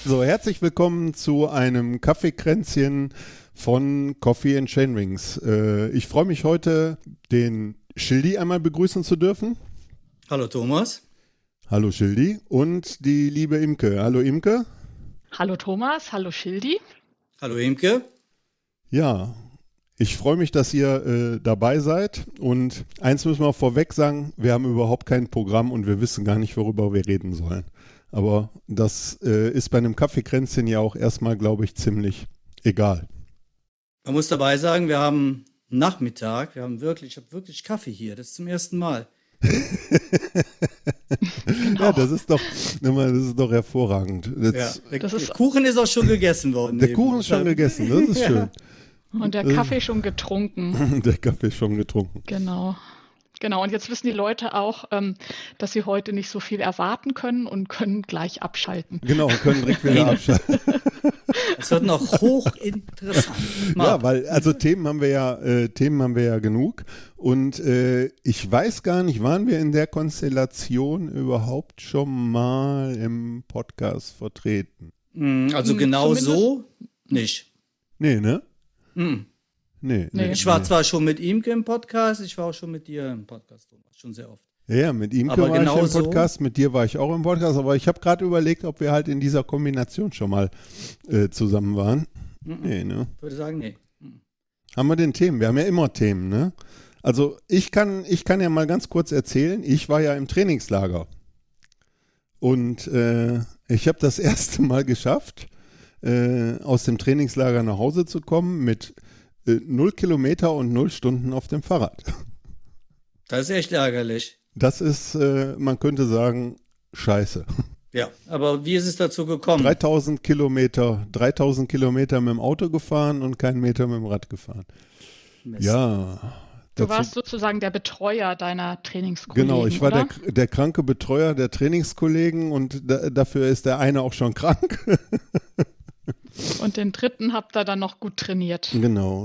So, herzlich willkommen zu einem Kaffeekränzchen von Coffee and Chainrings. Ich freue mich heute, den Schildi einmal begrüßen zu dürfen. Hallo Thomas. Hallo Schildi. Und die liebe Imke. Hallo Imke. Hallo Thomas, hallo Schildi. Hallo Imke. Ja, ich freue mich, dass ihr dabei seid. Und eins müssen wir vorweg sagen, wir haben überhaupt kein Programm und wir wissen gar nicht, worüber wir reden sollen. Aber das ist bei einem Kaffeekränzchen ja auch erstmal, glaube ich, ziemlich egal. Man muss dabei sagen, wir haben Nachmittag, ich habe wirklich Kaffee hier, das ist zum ersten Mal. Genau. Ja, das ist doch hervorragend. Der Kuchen ist auch schon gegessen worden. Der Kuchen ist schon gegessen, das ist schön. Und der Kaffee schon getrunken. Der Kaffee ist schon getrunken. Genau. Und jetzt wissen die Leute auch, dass sie heute nicht so viel erwarten können und können gleich abschalten. Genau, können direkt wieder abschalten. Das wird noch hochinteressant. Ja, weil also Themen haben wir ja genug. Und ich weiß gar nicht, waren wir in der Konstellation überhaupt schon mal im Podcast vertreten? Also genau so nicht. Nee, ne? Nee. Ich war zwar schon mit Imke im Podcast, ich war auch schon mit dir im Podcast, Thomas, schon sehr oft. Ja, mit Imke war ich im Podcast, mit dir war ich auch im Podcast, aber ich habe gerade überlegt, ob wir halt in dieser Kombination schon mal zusammen waren. Nee, ne? Ich würde sagen, nee. Haben wir denn Themen? Wir haben ja immer Themen, ne? Also ich kann ja mal ganz kurz erzählen, ich war ja im Trainingslager und ich habe das erste Mal geschafft, aus dem Trainingslager nach Hause zu kommen mit 0 Kilometer und 0 Stunden auf dem Fahrrad. Das ist echt ärgerlich. Das ist, man könnte sagen, scheiße. Ja, aber wie ist es dazu gekommen? 3000 Kilometer mit dem Auto gefahren und keinen Meter mit dem Rad gefahren. Mist. Ja. Du warst sozusagen der Betreuer deiner Trainingskollegen, Genau, ich war oder? der kranke Betreuer der Trainingskollegen und dafür ist der eine auch schon krank. Und den dritten habt ihr dann noch gut trainiert. Genau.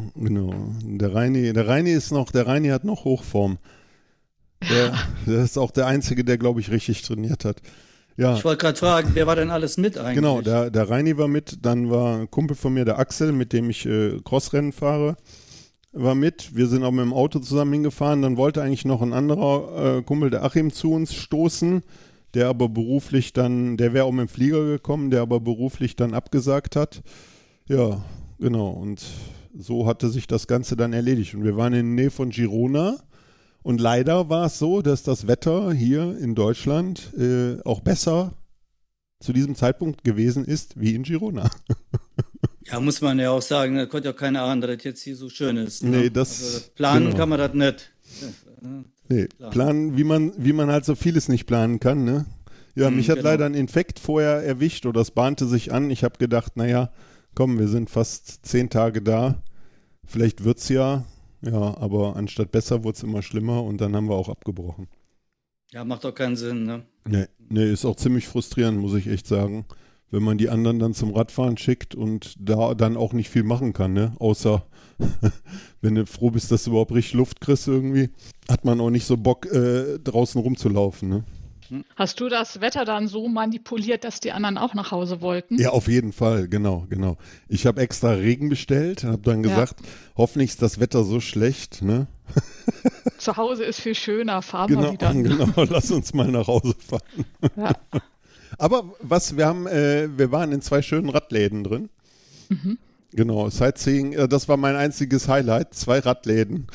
Der Reini hat noch Hochform. Der ist auch der Einzige, der, glaube ich, richtig trainiert hat. Ja. Ich wollte gerade fragen, wer war denn alles mit eigentlich? Genau, der Reini war mit, dann war ein Kumpel von mir, der Axel, mit dem ich Crossrennen fahre, war mit. Wir sind auch mit dem Auto zusammen hingefahren. Dann wollte eigentlich noch ein anderer Kumpel, der Achim, zu uns stoßen, der aber beruflich dann, der wäre auch mit dem Flieger gekommen, der aber beruflich dann abgesagt hat. Ja, genau. Und so hatte sich das Ganze dann erledigt. Und wir waren in der Nähe von Girona. Und leider war es so, dass das Wetter hier in Deutschland auch besser zu diesem Zeitpunkt gewesen ist wie in Girona. Ja, muss man ja auch sagen, da konnte ja keiner ahnen, dass das jetzt hier so schön ist. Ne? Nee, das planen genau. kann man das nicht. Nee, planen, wie man halt so vieles nicht planen kann, ne? Ja, mich hat leider ein Infekt vorher erwischt oder es bahnte sich an. Ich habe gedacht, naja, komm, wir sind fast 10 Tage da. Vielleicht wird's ja, aber anstatt besser wurde es immer schlimmer und dann haben wir auch abgebrochen. Ja, macht doch keinen Sinn, ne? Nee, ist auch ziemlich frustrierend, muss ich echt sagen. Wenn man die anderen dann zum Radfahren schickt und da dann auch nicht viel machen kann, ne? Außer, wenn du froh bist, dass du überhaupt richtig Luft kriegst irgendwie, hat man auch nicht so Bock, draußen rumzulaufen, ne? Hast du das Wetter dann so manipuliert, dass die anderen auch nach Hause wollten? Ja, auf jeden Fall, genau. Ich habe extra Regen bestellt, habe dann gesagt, hoffentlich ist das Wetter so schlecht, ne? Zu Hause ist viel schöner, fahren wir wieder. Genau, lass uns mal nach Hause fahren. Ja. Aber wir waren in 2 schönen Radläden drin. Mhm. Genau, Sightseeing, das war mein einziges Highlight, 2 Radläden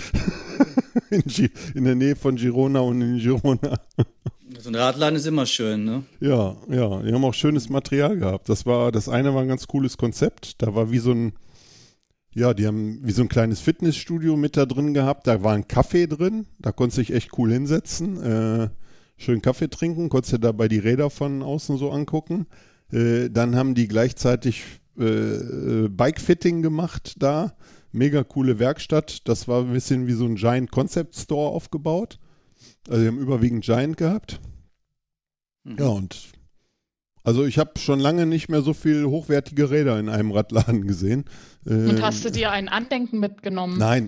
in der Nähe von Girona und in Girona. So ein Radladen ist immer schön, ne? Ja, die haben auch schönes Material gehabt. Das eine war ein ganz cooles Konzept, da war die haben wie so ein kleines Fitnessstudio mit da drin gehabt, da war ein Kaffee drin, da konntest du dich echt cool hinsetzen, schön Kaffee trinken, konntest dir dabei die Räder von außen so angucken. Dann haben die gleichzeitig Bike-Fitting gemacht da. Mega coole Werkstatt. Das war ein bisschen wie so ein Giant Concept Store aufgebaut. Also die haben überwiegend Giant gehabt. Ja, und also ich habe schon lange nicht mehr so viel hochwertige Räder in einem Radladen gesehen. Und hast du dir ein Andenken mitgenommen? Nein.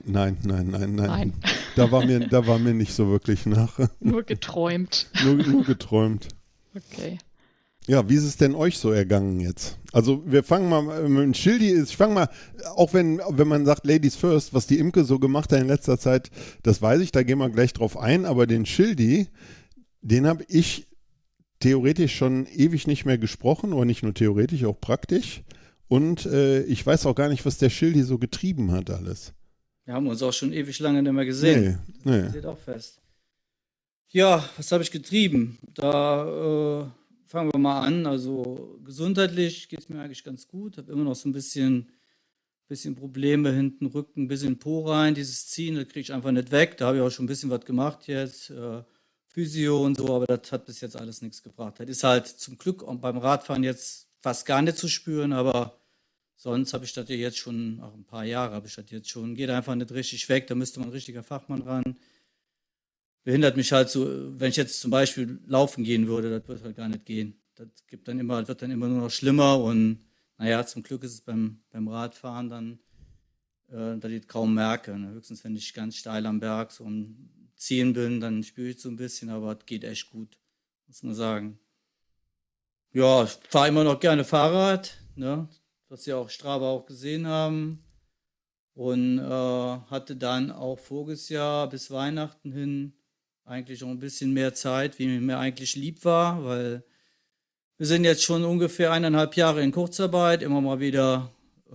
Da war mir nicht so wirklich nach. Nur geträumt. Nur geträumt. Okay. Ja, wie ist es denn euch so ergangen jetzt? Also wir fangen mal mit Schildi, ich fange mal, auch wenn man sagt Ladies First, was die Imke so gemacht hat in letzter Zeit, das weiß ich, da gehen wir gleich drauf ein, aber den Schildi, den habe ich theoretisch schon ewig nicht mehr gesprochen, aber nicht nur theoretisch, auch praktisch. Und ich weiß auch gar nicht, was der Schildi so getrieben hat alles. Wir haben uns auch schon ewig lange nicht mehr gesehen. Nee. Das steht auch fest. Ja, was habe ich getrieben? Da fangen wir mal an. Also gesundheitlich geht es mir eigentlich ganz gut. Habe immer noch so ein bisschen Probleme hinten, Rücken, ein bisschen Po rein. Dieses Ziehen, das kriege ich einfach nicht weg. Da habe ich auch schon ein bisschen was gemacht jetzt. Physio und so, aber das hat bis jetzt alles nichts gebracht. Das ist halt zum Glück auch beim Radfahren jetzt fast gar nicht zu spüren, aber sonst habe ich das ja jetzt schon, auch ein paar Jahre habe ich das jetzt schon. Geht einfach nicht richtig weg, da müsste man ein richtiger Fachmann ran. Behindert mich halt so, wenn ich jetzt zum Beispiel laufen gehen würde, das wird halt gar nicht gehen. Das wird dann immer nur noch schlimmer und naja, zum Glück ist es beim Radfahren dann, dass ich kaum merke. Ne? Höchstens, wenn ich ganz steil am Berg so um 10 bin, dann spüre ich so ein bisschen, aber es geht echt gut, muss man sagen. Ja, ich fahre immer noch gerne Fahrrad, ne? Was Sie auch Strava auch gesehen haben. Und hatte dann auch voriges Jahr bis Weihnachten hin eigentlich auch ein bisschen mehr Zeit, wie mir eigentlich lieb war, weil wir sind jetzt schon ungefähr 1,5 Jahre in Kurzarbeit, immer mal wieder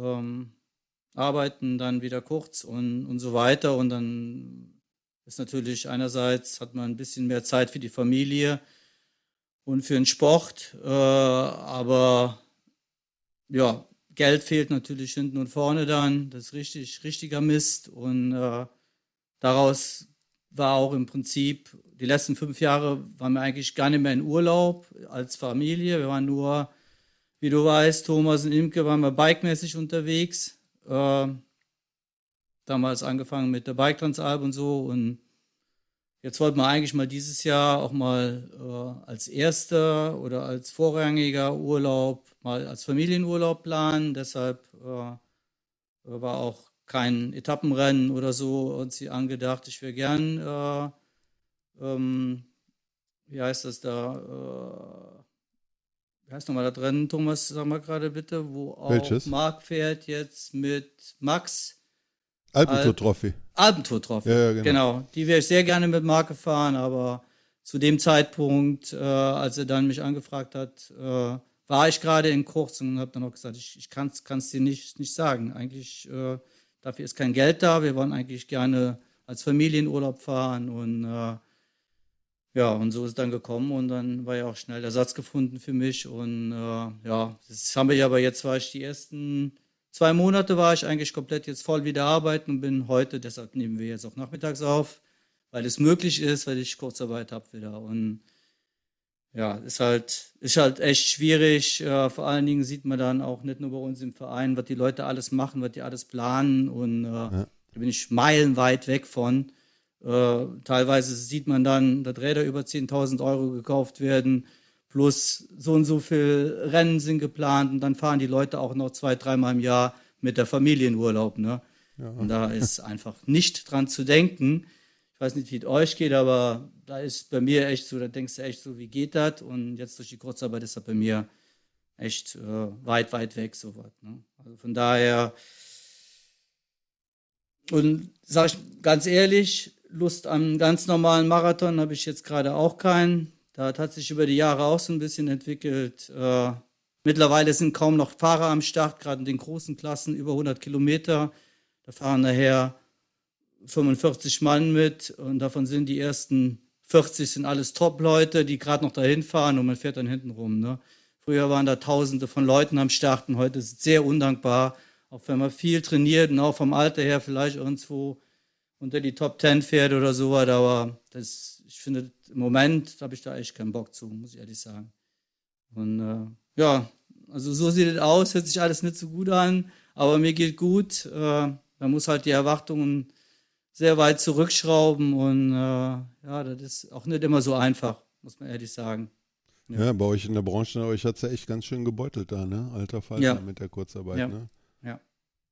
arbeiten, dann wieder kurz und so weiter. Und dann ist natürlich einerseits, hat man ein bisschen mehr Zeit für die Familie und für den Sport, aber ja, Geld fehlt natürlich hinten und vorne dann, das ist richtiger Mist und daraus war auch im Prinzip, die letzten 5 Jahre waren wir eigentlich gar nicht mehr in Urlaub als Familie, wir waren nur, wie du weißt, Thomas und Imke waren wir bikemäßig unterwegs, damals angefangen mit der Bike Transalp und so und jetzt wollten wir eigentlich mal dieses Jahr auch mal als erster oder als vorrangiger Urlaub mal als Familienurlaub planen. Deshalb war auch kein Etappenrennen oder so uns angedacht. Ich wäre gern, wie heißt das da? Wie heißt nochmal das Rennen, Thomas? Sag mal gerade bitte, wo auch Welches? Marc fährt jetzt mit Max. Alpentour-Trophy. Alpentour-Trophy, Ja, genau. Die wäre ich sehr gerne mit Marc gefahren, aber zu dem Zeitpunkt, als er dann mich angefragt hat, war ich gerade in Kurz und habe dann auch gesagt, ich kann es dir nicht sagen. Eigentlich, dafür ist kein Geld da. Wir wollen eigentlich gerne als Familienurlaub fahren und ja, und so ist es dann gekommen und dann war ja auch schnell Ersatz gefunden für mich und ja, das haben wir ja, aber jetzt war ich die ersten 2 Monate war ich eigentlich komplett jetzt voll wieder arbeiten und bin heute, deshalb nehmen wir jetzt auch nachmittags auf, weil es möglich ist, weil ich Kurzarbeit habe wieder. Und ja, ist halt echt schwierig. Vor allen Dingen sieht man dann auch nicht nur bei uns im Verein, was die Leute alles machen, was die alles planen. Und da bin ich meilenweit weg von. Teilweise sieht man dann, dass Räder über 10.000 Euro gekauft werden. Plus so und so viel Rennen sind geplant und dann fahren die Leute auch noch 2-3 Mal im Jahr mit der Familie in Urlaub. Ne? Ja. Und da ist einfach nicht dran zu denken. Ich weiß nicht, wie es euch geht, aber da ist bei mir echt so, da denkst du echt so, wie geht das? Und jetzt durch die Kurzarbeit ist das bei mir echt weit weg sowas. Ne? Also von daher, und sage ich ganz ehrlich, Lust an einem ganz normalen Marathon habe ich jetzt gerade auch keinen. Das hat sich über die Jahre auch so ein bisschen entwickelt. Mittlerweile sind kaum noch Fahrer am Start, gerade in den großen Klassen, über 100 Kilometer. Da fahren nachher 45 Mann mit und davon sind die ersten 40 sind alles Top-Leute, die gerade noch dahin fahren und man fährt dann hinten rum. Ne? Früher waren da Tausende von Leuten am Start und heute ist es sehr undankbar, auch wenn man viel trainiert und auch vom Alter her vielleicht irgendwo unter die Top 10 fährt oder so, aber ich finde, im Moment habe ich da echt keinen Bock zu, muss ich ehrlich sagen. Und ja, also so sieht es aus, hört sich alles nicht so gut an, aber mir geht gut. Man muss halt die Erwartungen sehr weit zurückschrauben und ja, das ist auch nicht immer so einfach, muss man ehrlich sagen. Ja, bei euch in der Branche, euch hat es ja echt ganz schön gebeutelt da, ne? Alter Falter mit der Kurzarbeit, ja. ne? Ja.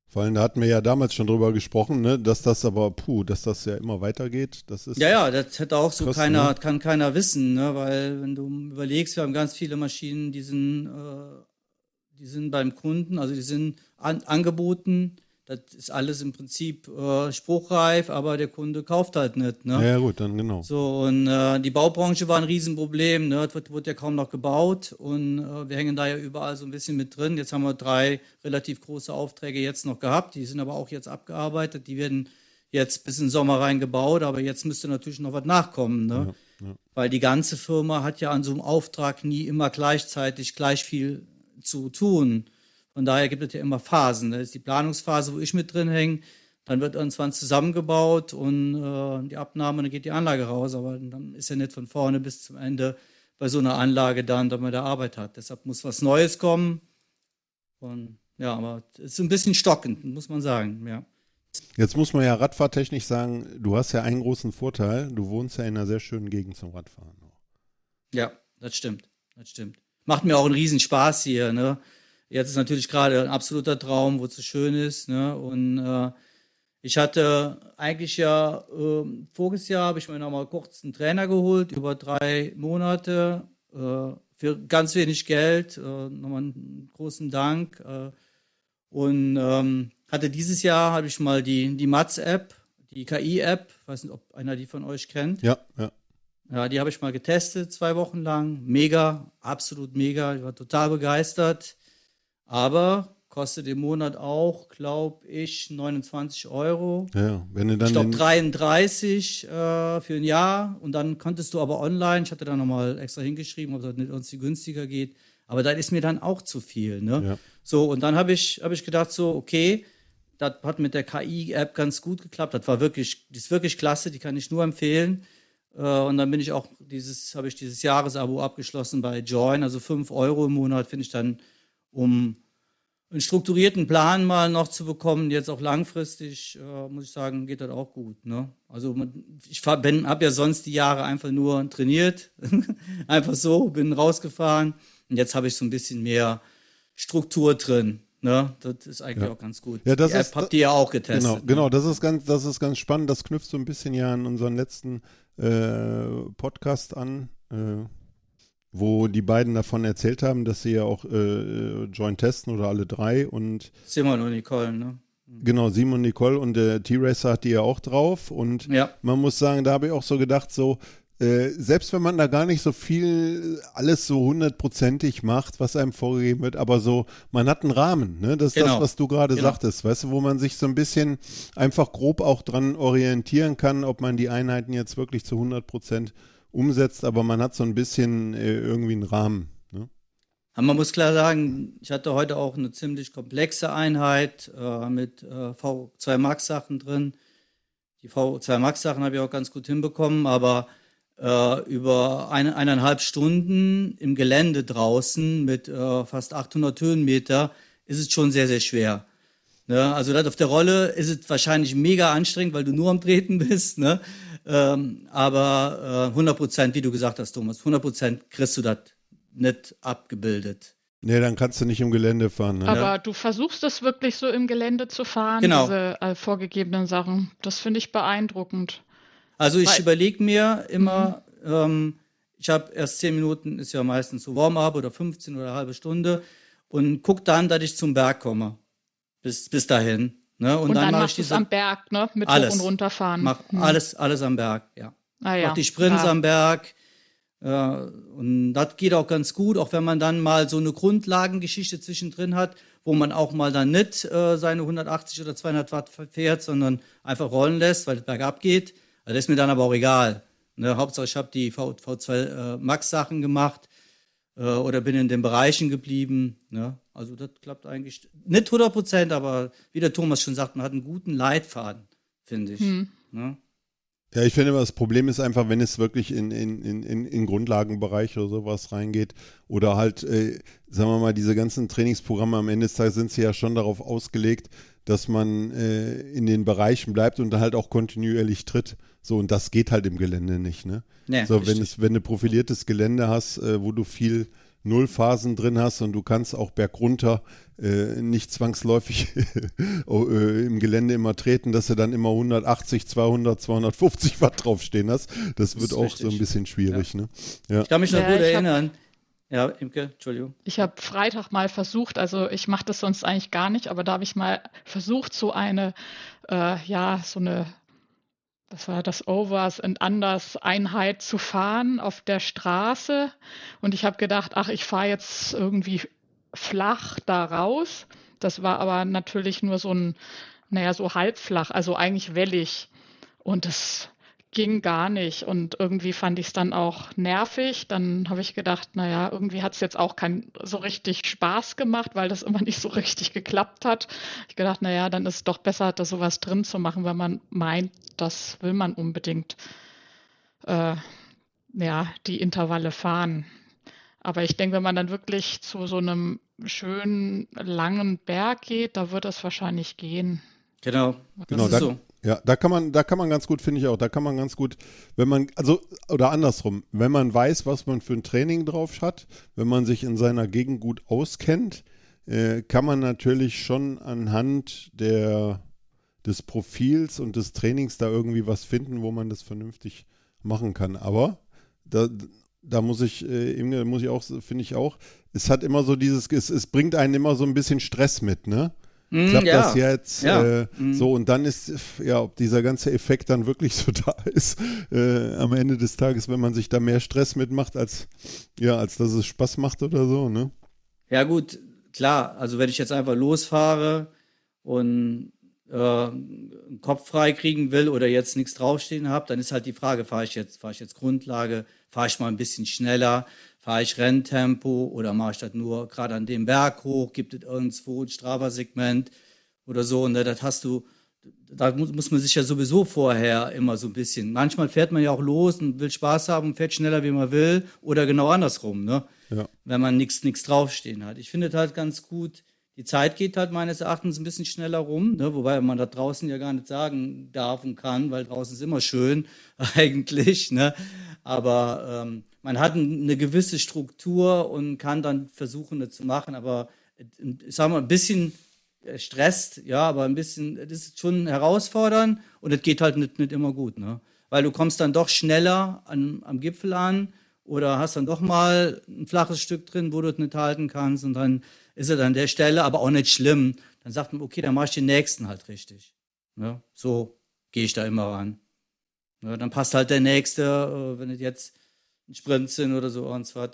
Vor allem, da hatten wir ja damals schon drüber gesprochen, ne, dass das ja immer weitergeht. Das ist Ja, das hätte auch so krass, kann keiner wissen, ne? Weil wenn du überlegst, wir haben ganz viele Maschinen, die sind beim Kunden, also die sind angeboten. Das ist alles im Prinzip spruchreif, aber der Kunde kauft halt nicht. Ne? Ja, gut, dann genau. So, und die Baubranche war ein Riesenproblem. Ne? Es wird ja kaum noch gebaut und wir hängen da ja überall so ein bisschen mit drin. Jetzt haben wir 3 relativ große Aufträge jetzt noch gehabt. Die sind aber auch jetzt abgearbeitet. Die werden jetzt bis in den Sommer rein gebaut, aber jetzt müsste natürlich noch was nachkommen. Ne? Ja. Weil die ganze Firma hat ja an so einem Auftrag nie immer gleichzeitig gleich viel zu tun. Von daher gibt es ja immer Phasen. Das ist die Planungsphase, wo ich mit drin hänge. Dann wird irgendwann zusammengebaut und die Abnahme, dann geht die Anlage raus. Aber dann ist ja nicht von vorne bis zum Ende bei so einer Anlage dann, dass man da Arbeit hat. Deshalb muss was Neues kommen. Und ja, aber es ist ein bisschen stockend, muss man sagen. Ja. Jetzt muss man ja radfahrtechnisch sagen, du hast ja einen großen Vorteil. Du wohnst ja in einer sehr schönen Gegend zum Radfahren. Ja, das stimmt. Macht mir auch einen Riesenspaß hier, ne? Jetzt ist natürlich gerade ein absoluter Traum, wo es so schön ist. Ne? Und ich hatte eigentlich voriges Jahr habe ich mir nochmal kurz einen Trainer geholt, über 3 Monate, für ganz wenig Geld. Nochmal einen großen Dank. Und hatte dieses Jahr, habe ich mal die Matz-App, die KI-App, weiß nicht, ob einer die von euch kennt. Ja. Ja, die habe ich mal getestet, 2 Wochen lang. Mega, absolut mega. Ich war total begeistert. Aber kostet im Monat auch, glaube ich, 29 €. Ja, wenn du dann Ich glaube 33 für ein Jahr. Und dann konntest du aber online, ich hatte da nochmal extra hingeschrieben, ob das nicht irgendwie günstiger geht. Aber das ist mir dann auch zu viel. Ne? Ja. So, und dann habe ich gedacht, so, okay, das hat mit der KI-App ganz gut geklappt. Die ist wirklich klasse, die kann ich nur empfehlen. Und dann habe ich dieses Jahresabo abgeschlossen bei Join, also 5 € im Monat finde ich dann, um einen strukturierten Plan mal noch zu bekommen, jetzt auch langfristig, muss ich sagen, geht das auch gut. Ne? Also ich habe ja sonst die Jahre einfach nur trainiert, einfach so, bin rausgefahren und jetzt habe ich so ein bisschen mehr Struktur drin. Ne? Das ist eigentlich auch ganz gut. Ja, die App habt ihr ja auch getestet. Genau, das ist ganz spannend. Das knüpft so ein bisschen ja an unseren letzten Podcast an, wo die beiden davon erzählt haben, dass sie ja auch Join testen oder alle 3 und Simon und Nicole, ne? Genau, Simon und Nicole und der T-Racer hat die ja auch drauf und man muss sagen, da habe ich auch so gedacht, so selbst wenn man da gar nicht so viel alles so 100%ig macht, was einem vorgegeben wird, aber so, man hat einen Rahmen, ne? Das ist das, was du gerade sagtest, weißt du, wo man sich so ein bisschen einfach grob auch dran orientieren kann, ob man die Einheiten jetzt wirklich zu 100% umsetzt, aber man hat so ein bisschen irgendwie einen Rahmen. Ne? Man muss klar sagen, ich hatte heute auch eine ziemlich komplexe Einheit mit V2 Max Sachen drin. Die V2 Max Sachen habe ich auch ganz gut hinbekommen, aber über 1,5 Stunden im Gelände draußen mit fast 800 Höhenmeter ist es schon sehr, sehr schwer. Ne? Also auf der Rolle ist es wahrscheinlich mega anstrengend, weil du nur am Treten bist. Ne? Aber 100%, wie du gesagt hast, Thomas, 100% kriegst du das nicht abgebildet. Nee, dann kannst du nicht im Gelände fahren. Ne? Aber du versuchst es wirklich so im Gelände zu fahren, diese vorgegebenen Sachen. Das finde ich beeindruckend. Also ich überlege mir immer, ich habe erst 10 Minuten, ist ja meistens so Warm-up oder 15 oder eine halbe Stunde und gucke dann, dass ich zum Berg komme. Bis dahin. Ne? Und dann machst du es am Berg, ne? Mit alles, hoch und runterfahren. Mach alles am Berg, ja. Mach die Sprints am Berg. Und das geht auch ganz gut, auch wenn man dann mal so eine Grundlagengeschichte zwischendrin hat, wo man auch mal dann nicht seine 180 oder 200 Watt fährt, sondern einfach rollen lässt, weil es bergab geht. Das ist mir dann aber auch egal. Ne? Hauptsache, ich habe die V2 Max Sachen gemacht oder bin in den Bereichen geblieben. Ne? Also das klappt eigentlich nicht 100%, aber wie der Thomas schon sagt, man hat einen guten Leitfaden, finde ich. Ne? Ja, ich finde, das Problem ist einfach, wenn es wirklich in Grundlagenbereich oder sowas reingeht oder halt, sagen wir mal, diese ganzen Trainingsprogramme am Ende des Tages sind sie ja schon darauf ausgelegt, dass man in den Bereichen bleibt und dann halt auch kontinuierlich tritt. So, und das geht halt im Gelände nicht, ne? Nee, so, wenn du profiliertes Gelände hast, wo du viel Nullphasen drin hast und du kannst auch bergunter nicht zwangsläufig im Gelände immer treten, dass du dann immer 180, 200, 250 Watt draufstehen hast. Das wird auch richtig. So ein bisschen schwierig. Ja. Ne? Ja. Ich kann mich noch gut erinnern. Ja, Imke, Entschuldigung. Ich habe Freitag mal versucht, also ich mache das sonst eigentlich gar nicht, aber da habe ich mal versucht, so eine, das war das Overs and Unders Einheit zu fahren auf der Straße. Und ich habe gedacht, ich fahre jetzt irgendwie flach da raus. Das war aber natürlich nur so so halbflach, also eigentlich wellig. Und das ging gar nicht. Und irgendwie fand ich es dann auch nervig. Dann habe ich gedacht, irgendwie hat es jetzt auch keinen so richtig Spaß gemacht, weil das immer nicht so richtig geklappt hat. Ich gedacht, dann ist es doch besser, da sowas drin zu machen, wenn man meint, das will man unbedingt die Intervalle fahren. Aber ich denke, wenn man dann wirklich zu so einem schönen, langen Berg geht, da wird es wahrscheinlich gehen. Genau, das ist so. Ja, da kann man ganz gut, finde ich auch, da kann man ganz gut, oder andersrum, wenn man weiß, was man für ein Training drauf hat, wenn man sich in seiner Gegend gut auskennt, kann man natürlich schon anhand des Profils und des Trainings da irgendwie was finden, wo man das vernünftig machen kann. Aber da muss ich auch, finde ich auch, es hat immer so es bringt einen immer so ein bisschen Stress mit, ne? Klappt das jetzt? So, und dann ist, ob dieser ganze Effekt dann wirklich so da ist, am Ende des Tages, wenn man sich da mehr Stress mitmacht, als dass es Spaß macht oder so, ne? Ja, gut, klar. Also, wenn ich jetzt einfach losfahre und einen Kopf frei kriegen will oder jetzt nichts draufstehen habe, dann ist halt die Frage, fahre ich jetzt Grundlage, fahre ich mal ein bisschen schneller, fahre ich Renntempo oder mache ich das nur gerade an dem Berg hoch, gibt es irgendwo ein Strava-Segment oder so, und da muss man sich ja sowieso vorher immer so ein bisschen, manchmal fährt man ja auch los und will Spaß haben und fährt schneller, wie man will, oder genau andersrum, ne? Ja. Wenn man nichts draufstehen hat. Ich finde es halt ganz gut, die Zeit geht halt meines Erachtens ein bisschen schneller rum, ne? Wobei man da draußen ja gar nicht sagen darf und kann, weil draußen ist immer schön eigentlich, ne? Aber man hat eine gewisse Struktur und kann dann versuchen, das zu machen, aber ich sag mal, ein bisschen stresst, ja, aber ein bisschen, das ist schon herausfordernd und es geht halt nicht immer gut, ne? Weil du kommst dann doch schneller am Gipfel an oder hast dann doch mal ein flaches Stück drin, wo du es nicht halten kannst, und dann ist es an der Stelle aber auch nicht schlimm. Dann sagt man, okay, dann mache ich den nächsten halt richtig. Ne? So gehe ich da immer ran. Ja, dann passt halt der nächste, wenn es jetzt ein Sprint sind oder so irgendwas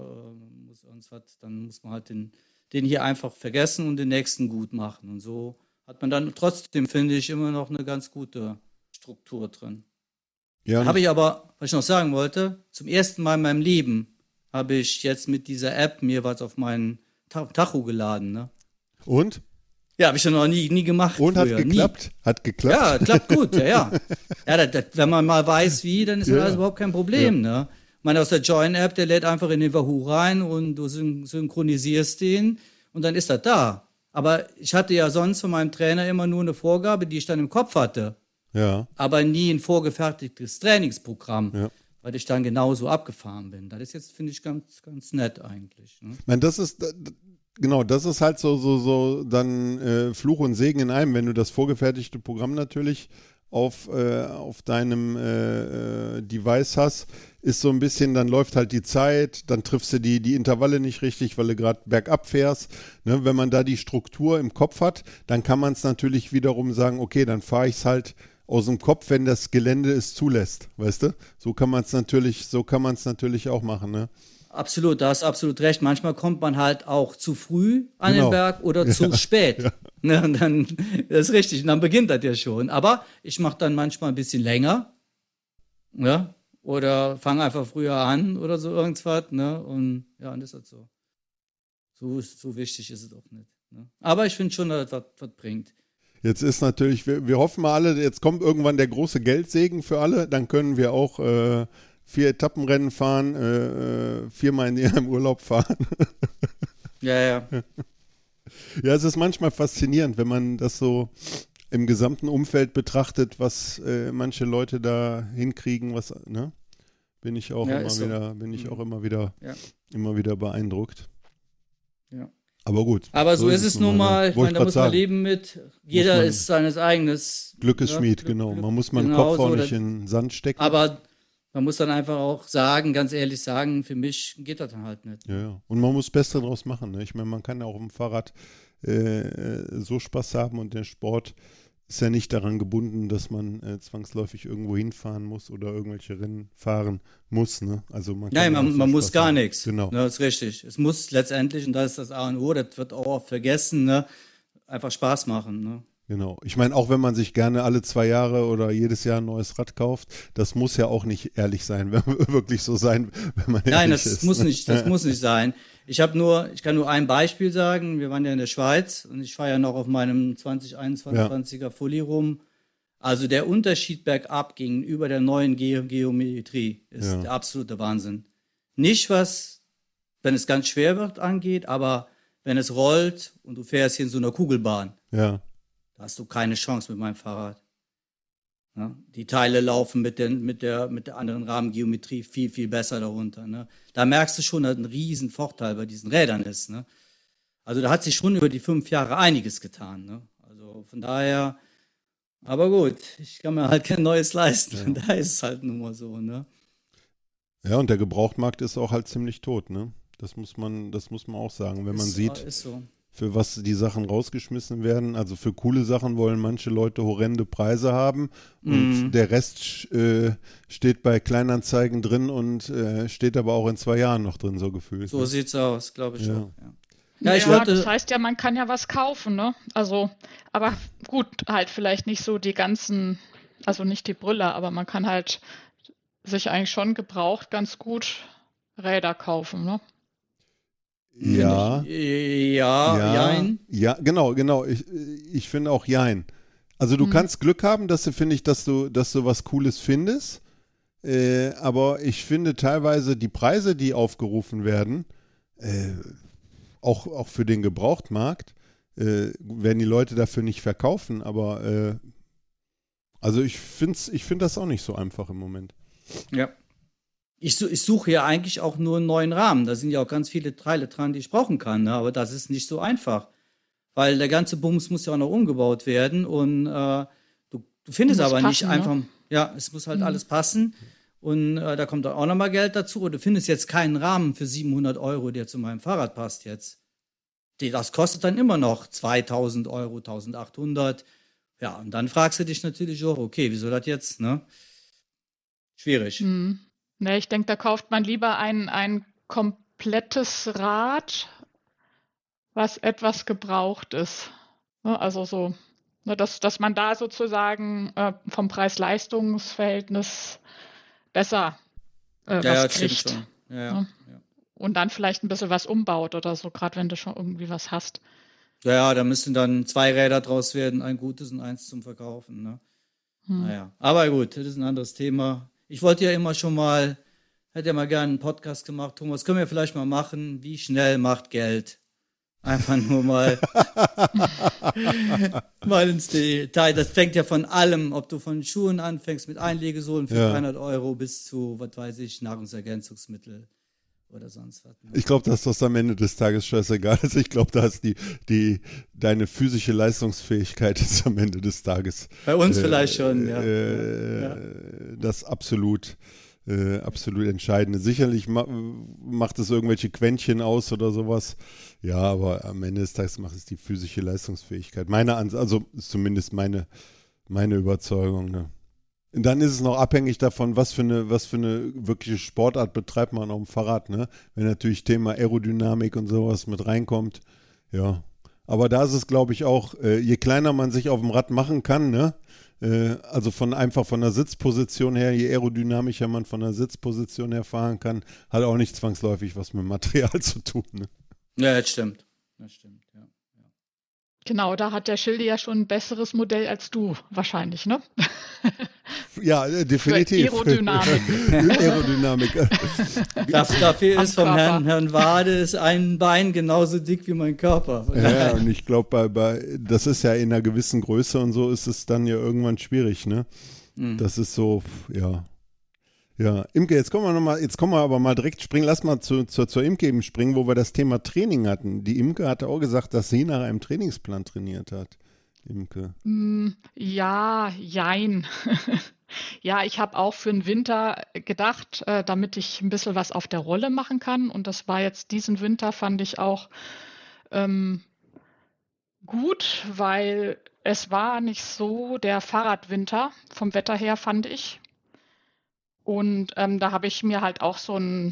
dann muss man halt den hier einfach vergessen und den nächsten gut machen. Und so hat man dann trotzdem, finde ich, immer noch eine ganz gute Struktur drin. Ja, habe ich aber, was ich noch sagen wollte, zum ersten Mal in meinem Leben habe ich jetzt mit dieser App mir was auf meinen Tacho geladen. Ne? Und? Ja, habe ich ja noch nie gemacht. Und früher. Hat geklappt? Nie. Hat geklappt? Ja, klappt gut, ja. Wenn man mal weiß, wie, dann ist das alles überhaupt kein Problem. Ja. Ne? Ich meine, aus der Join-App, der lädt einfach in den Wahoo rein und du synchronisierst den und dann ist das da. Aber ich hatte ja sonst von meinem Trainer immer nur eine Vorgabe, die ich dann im Kopf hatte. Ja. Aber nie ein vorgefertigtes Trainingsprogramm, weil ich dann genauso abgefahren bin. Das ist jetzt, finde ich, ganz, ganz nett eigentlich. Ne? Ich meine, das ist halt so dann Fluch und Segen in einem, wenn du das vorgefertigte Programm natürlich auf deinem Device hast, ist so ein bisschen, dann läuft halt die Zeit, dann triffst du die Intervalle nicht richtig, weil du gerade bergab fährst. Ne? Wenn man da die Struktur im Kopf hat, dann kann man es natürlich wiederum sagen, okay, dann fahre ich es halt aus dem Kopf, wenn das Gelände es zulässt, weißt du? So kann man es natürlich auch machen, ne? Absolut, da hast du absolut recht. Manchmal kommt man halt auch zu früh an den Berg oder zu spät. Ja. Ne, und dann, das ist richtig, und dann beginnt das ja schon. Aber ich mache dann manchmal ein bisschen länger, ne? Oder fange einfach früher an oder so irgendwas, ne? Und ja, und das ist halt so. So wichtig ist es auch nicht. Ne? Aber ich finde schon, dass das was bringt. Jetzt ist natürlich, wir hoffen mal alle, jetzt kommt irgendwann der große Geldsegen für alle, dann können wir auch 4 Etappenrennen fahren, 4-mal in ihrem Urlaub fahren. Ja. Ja, es ist manchmal faszinierend, wenn man das so im gesamten Umfeld betrachtet, was manche Leute da hinkriegen, bin ich auch Ja, immer ist so. wieder, Ja. immer wieder beeindruckt. Ja. Aber gut. Aber so ist es nun mal. Ich Wollte meine, da grad muss man sagen. leben mit. Jeder ist seines eigenes. Glück ist ja, Schmied, genau. Man muss mal den genau Kopf auch so, nicht in den Sand stecken. Aber man muss dann einfach auch sagen, ganz ehrlich sagen, für mich geht das dann halt nicht. Ja. Und man muss das Beste draus machen. Ne? Ich meine, man kann ja auch im Fahrrad so Spaß haben und der Sport ist ja nicht daran gebunden, dass man zwangsläufig irgendwo hinfahren muss oder irgendwelche Rennen fahren muss. Ne? Also man kann Nein, ja auch so man muss Spaß gar haben. nichts. Genau. Das ist richtig. Es muss letztendlich, und das ist das A und O, das wird auch oft vergessen, ne? Einfach Spaß machen. Ne? Genau. Ich meine, auch wenn man sich gerne alle 2 Jahre oder jedes Jahr ein neues Rad kauft, das muss ja auch nicht ehrlich sein, wenn man wirklich so sein, wenn man Nein, ehrlich das ist. muss nicht, das muss nicht sein. Ich kann nur ein Beispiel sagen. Wir waren ja in der Schweiz und ich fahre ja noch auf meinem 2021er Fully rum. Also der Unterschied bergab gegenüber der neuen Geometrie ist der absolute Wahnsinn. Nicht was, wenn es ganz schwer wird, angeht, aber wenn es rollt und du fährst hier in so einer Kugelbahn, Ja. da hast du keine Chance mit meinem Fahrrad. Ja, die Teile laufen mit der anderen Rahmengeometrie viel, viel besser darunter. Ne? Da merkst du schon, dass ein riesen Vorteil bei diesen Rädern ist. Ne? Also da hat sich schon über die 5 Jahre einiges getan. Ne? Also von daher, aber gut, ich kann mir halt kein neues leisten. Von daher ist es halt nun mal so. Ne? Ja, und der Gebrauchtmarkt ist auch halt ziemlich tot, ne? Das muss man auch sagen. Wenn man sieht, ist so. für was die Sachen rausgeschmissen werden, also für coole Sachen wollen manche Leute horrende Preise haben und der Rest steht bei Kleinanzeigen drin und steht aber auch in 2 Jahren noch drin, so gefühlt. So sieht's aus, glaube ich auch. Ja. Ja, das heißt ja, man kann ja was kaufen, ne? Also, aber gut, halt vielleicht nicht so die ganzen, also nicht die Brille, aber man kann halt sich eigentlich schon gebraucht ganz gut Räder kaufen, ne? Ja. Jein. Ja, genau. Ich finde auch jein. Also du kannst Glück haben, dass du was Cooles findest. Aber ich finde teilweise die Preise, die aufgerufen werden, auch für den Gebrauchtmarkt, werden die Leute dafür nicht verkaufen. Aber also ich finde das auch nicht so einfach im Moment. Ja. Ich suche ja eigentlich auch nur einen neuen Rahmen. Da sind ja auch ganz viele Teile dran, die ich brauchen kann. Ne? Aber das ist nicht so einfach. Weil der ganze Bums muss ja auch noch umgebaut werden. Und du findest aber passen, nicht einfach. Ne? Ja, es muss halt alles passen. Und da kommt dann auch nochmal Geld dazu. Und du findest jetzt keinen Rahmen für 700 Euro, der zu meinem Fahrrad passt jetzt. Das kostet dann immer noch 2000 Euro, 1800. Ja, und dann fragst du dich natürlich auch, okay, wieso das jetzt? Ne? Schwierig. Ne, ich denke, da kauft man lieber ein komplettes Rad, was etwas gebraucht ist. Ne, also so, ne, dass man da sozusagen vom Preis-Leistungs-Verhältnis besser was stimmt kriegt. schon. Ja. Und dann vielleicht ein bisschen was umbaut oder so, gerade wenn du schon irgendwie was hast. Ja, da müssen dann 2 Räder draus werden, ein gutes und eins zum Verkaufen. Ne? Naja, aber gut, das ist ein anderes Thema. Ich wollte ja immer hätte ja mal gerne einen Podcast gemacht. Thomas, können wir vielleicht mal machen, wie schnell macht Geld? Einfach nur mal ins Detail. Das fängt ja von allem, ob du von Schuhen anfängst mit Einlegesohlen für 300 Euro bis zu, was weiß ich, Nahrungsergänzungsmittel oder sonst was. Ne? Ich glaube, dass das am Ende des Tages scheißegal ist. Ich glaube, da ist deine physische Leistungsfähigkeit ist am Ende des Tages. Bei uns vielleicht schon, Das absolut Entscheidende. Sicherlich macht es irgendwelche Quäntchen aus oder sowas. Ja, aber am Ende des Tages macht es die physische Leistungsfähigkeit. Also ist zumindest meine Überzeugung. Ne? Und dann ist es noch abhängig davon, was für eine wirkliche Sportart betreibt man auf dem Fahrrad. Ne? Wenn natürlich Thema Aerodynamik und sowas mit reinkommt. Ja, aber da ist es, glaube ich, auch, je kleiner man sich auf dem Rad machen kann, ne? Also einfach von der Sitzposition her, je aerodynamischer man von der Sitzposition her fahren kann, hat auch nicht zwangsläufig was mit Material zu tun. Ne? Ja, das stimmt. Ja. Genau, da hat der Schilde ja schon ein besseres Modell als du wahrscheinlich, ne? Ja, definitiv. Für Aerodynamik. Aerodynamik. Dafür ist vom Herrn Wade ist ein Bein genauso dick wie mein Körper. Ja, und ich glaube, das ist ja in einer gewissen Größe und so ist es dann ja irgendwann schwierig, ne? Das ist so, ja. Ja, Imke, jetzt kommen wir aber mal direkt springen. Lass mal zur Imke eben springen, wo wir das Thema Training hatten. Die Imke hatte auch gesagt, dass sie nach einem Trainingsplan trainiert hat. Imke. Ja, jein. Ja, ich habe auch für den Winter gedacht, damit ich ein bisschen was auf der Rolle machen kann. Und das war jetzt diesen Winter, fand ich auch ähm, gut, weil es war nicht so der Fahrradwinter vom Wetter her, fand ich. Und da habe ich mir halt auch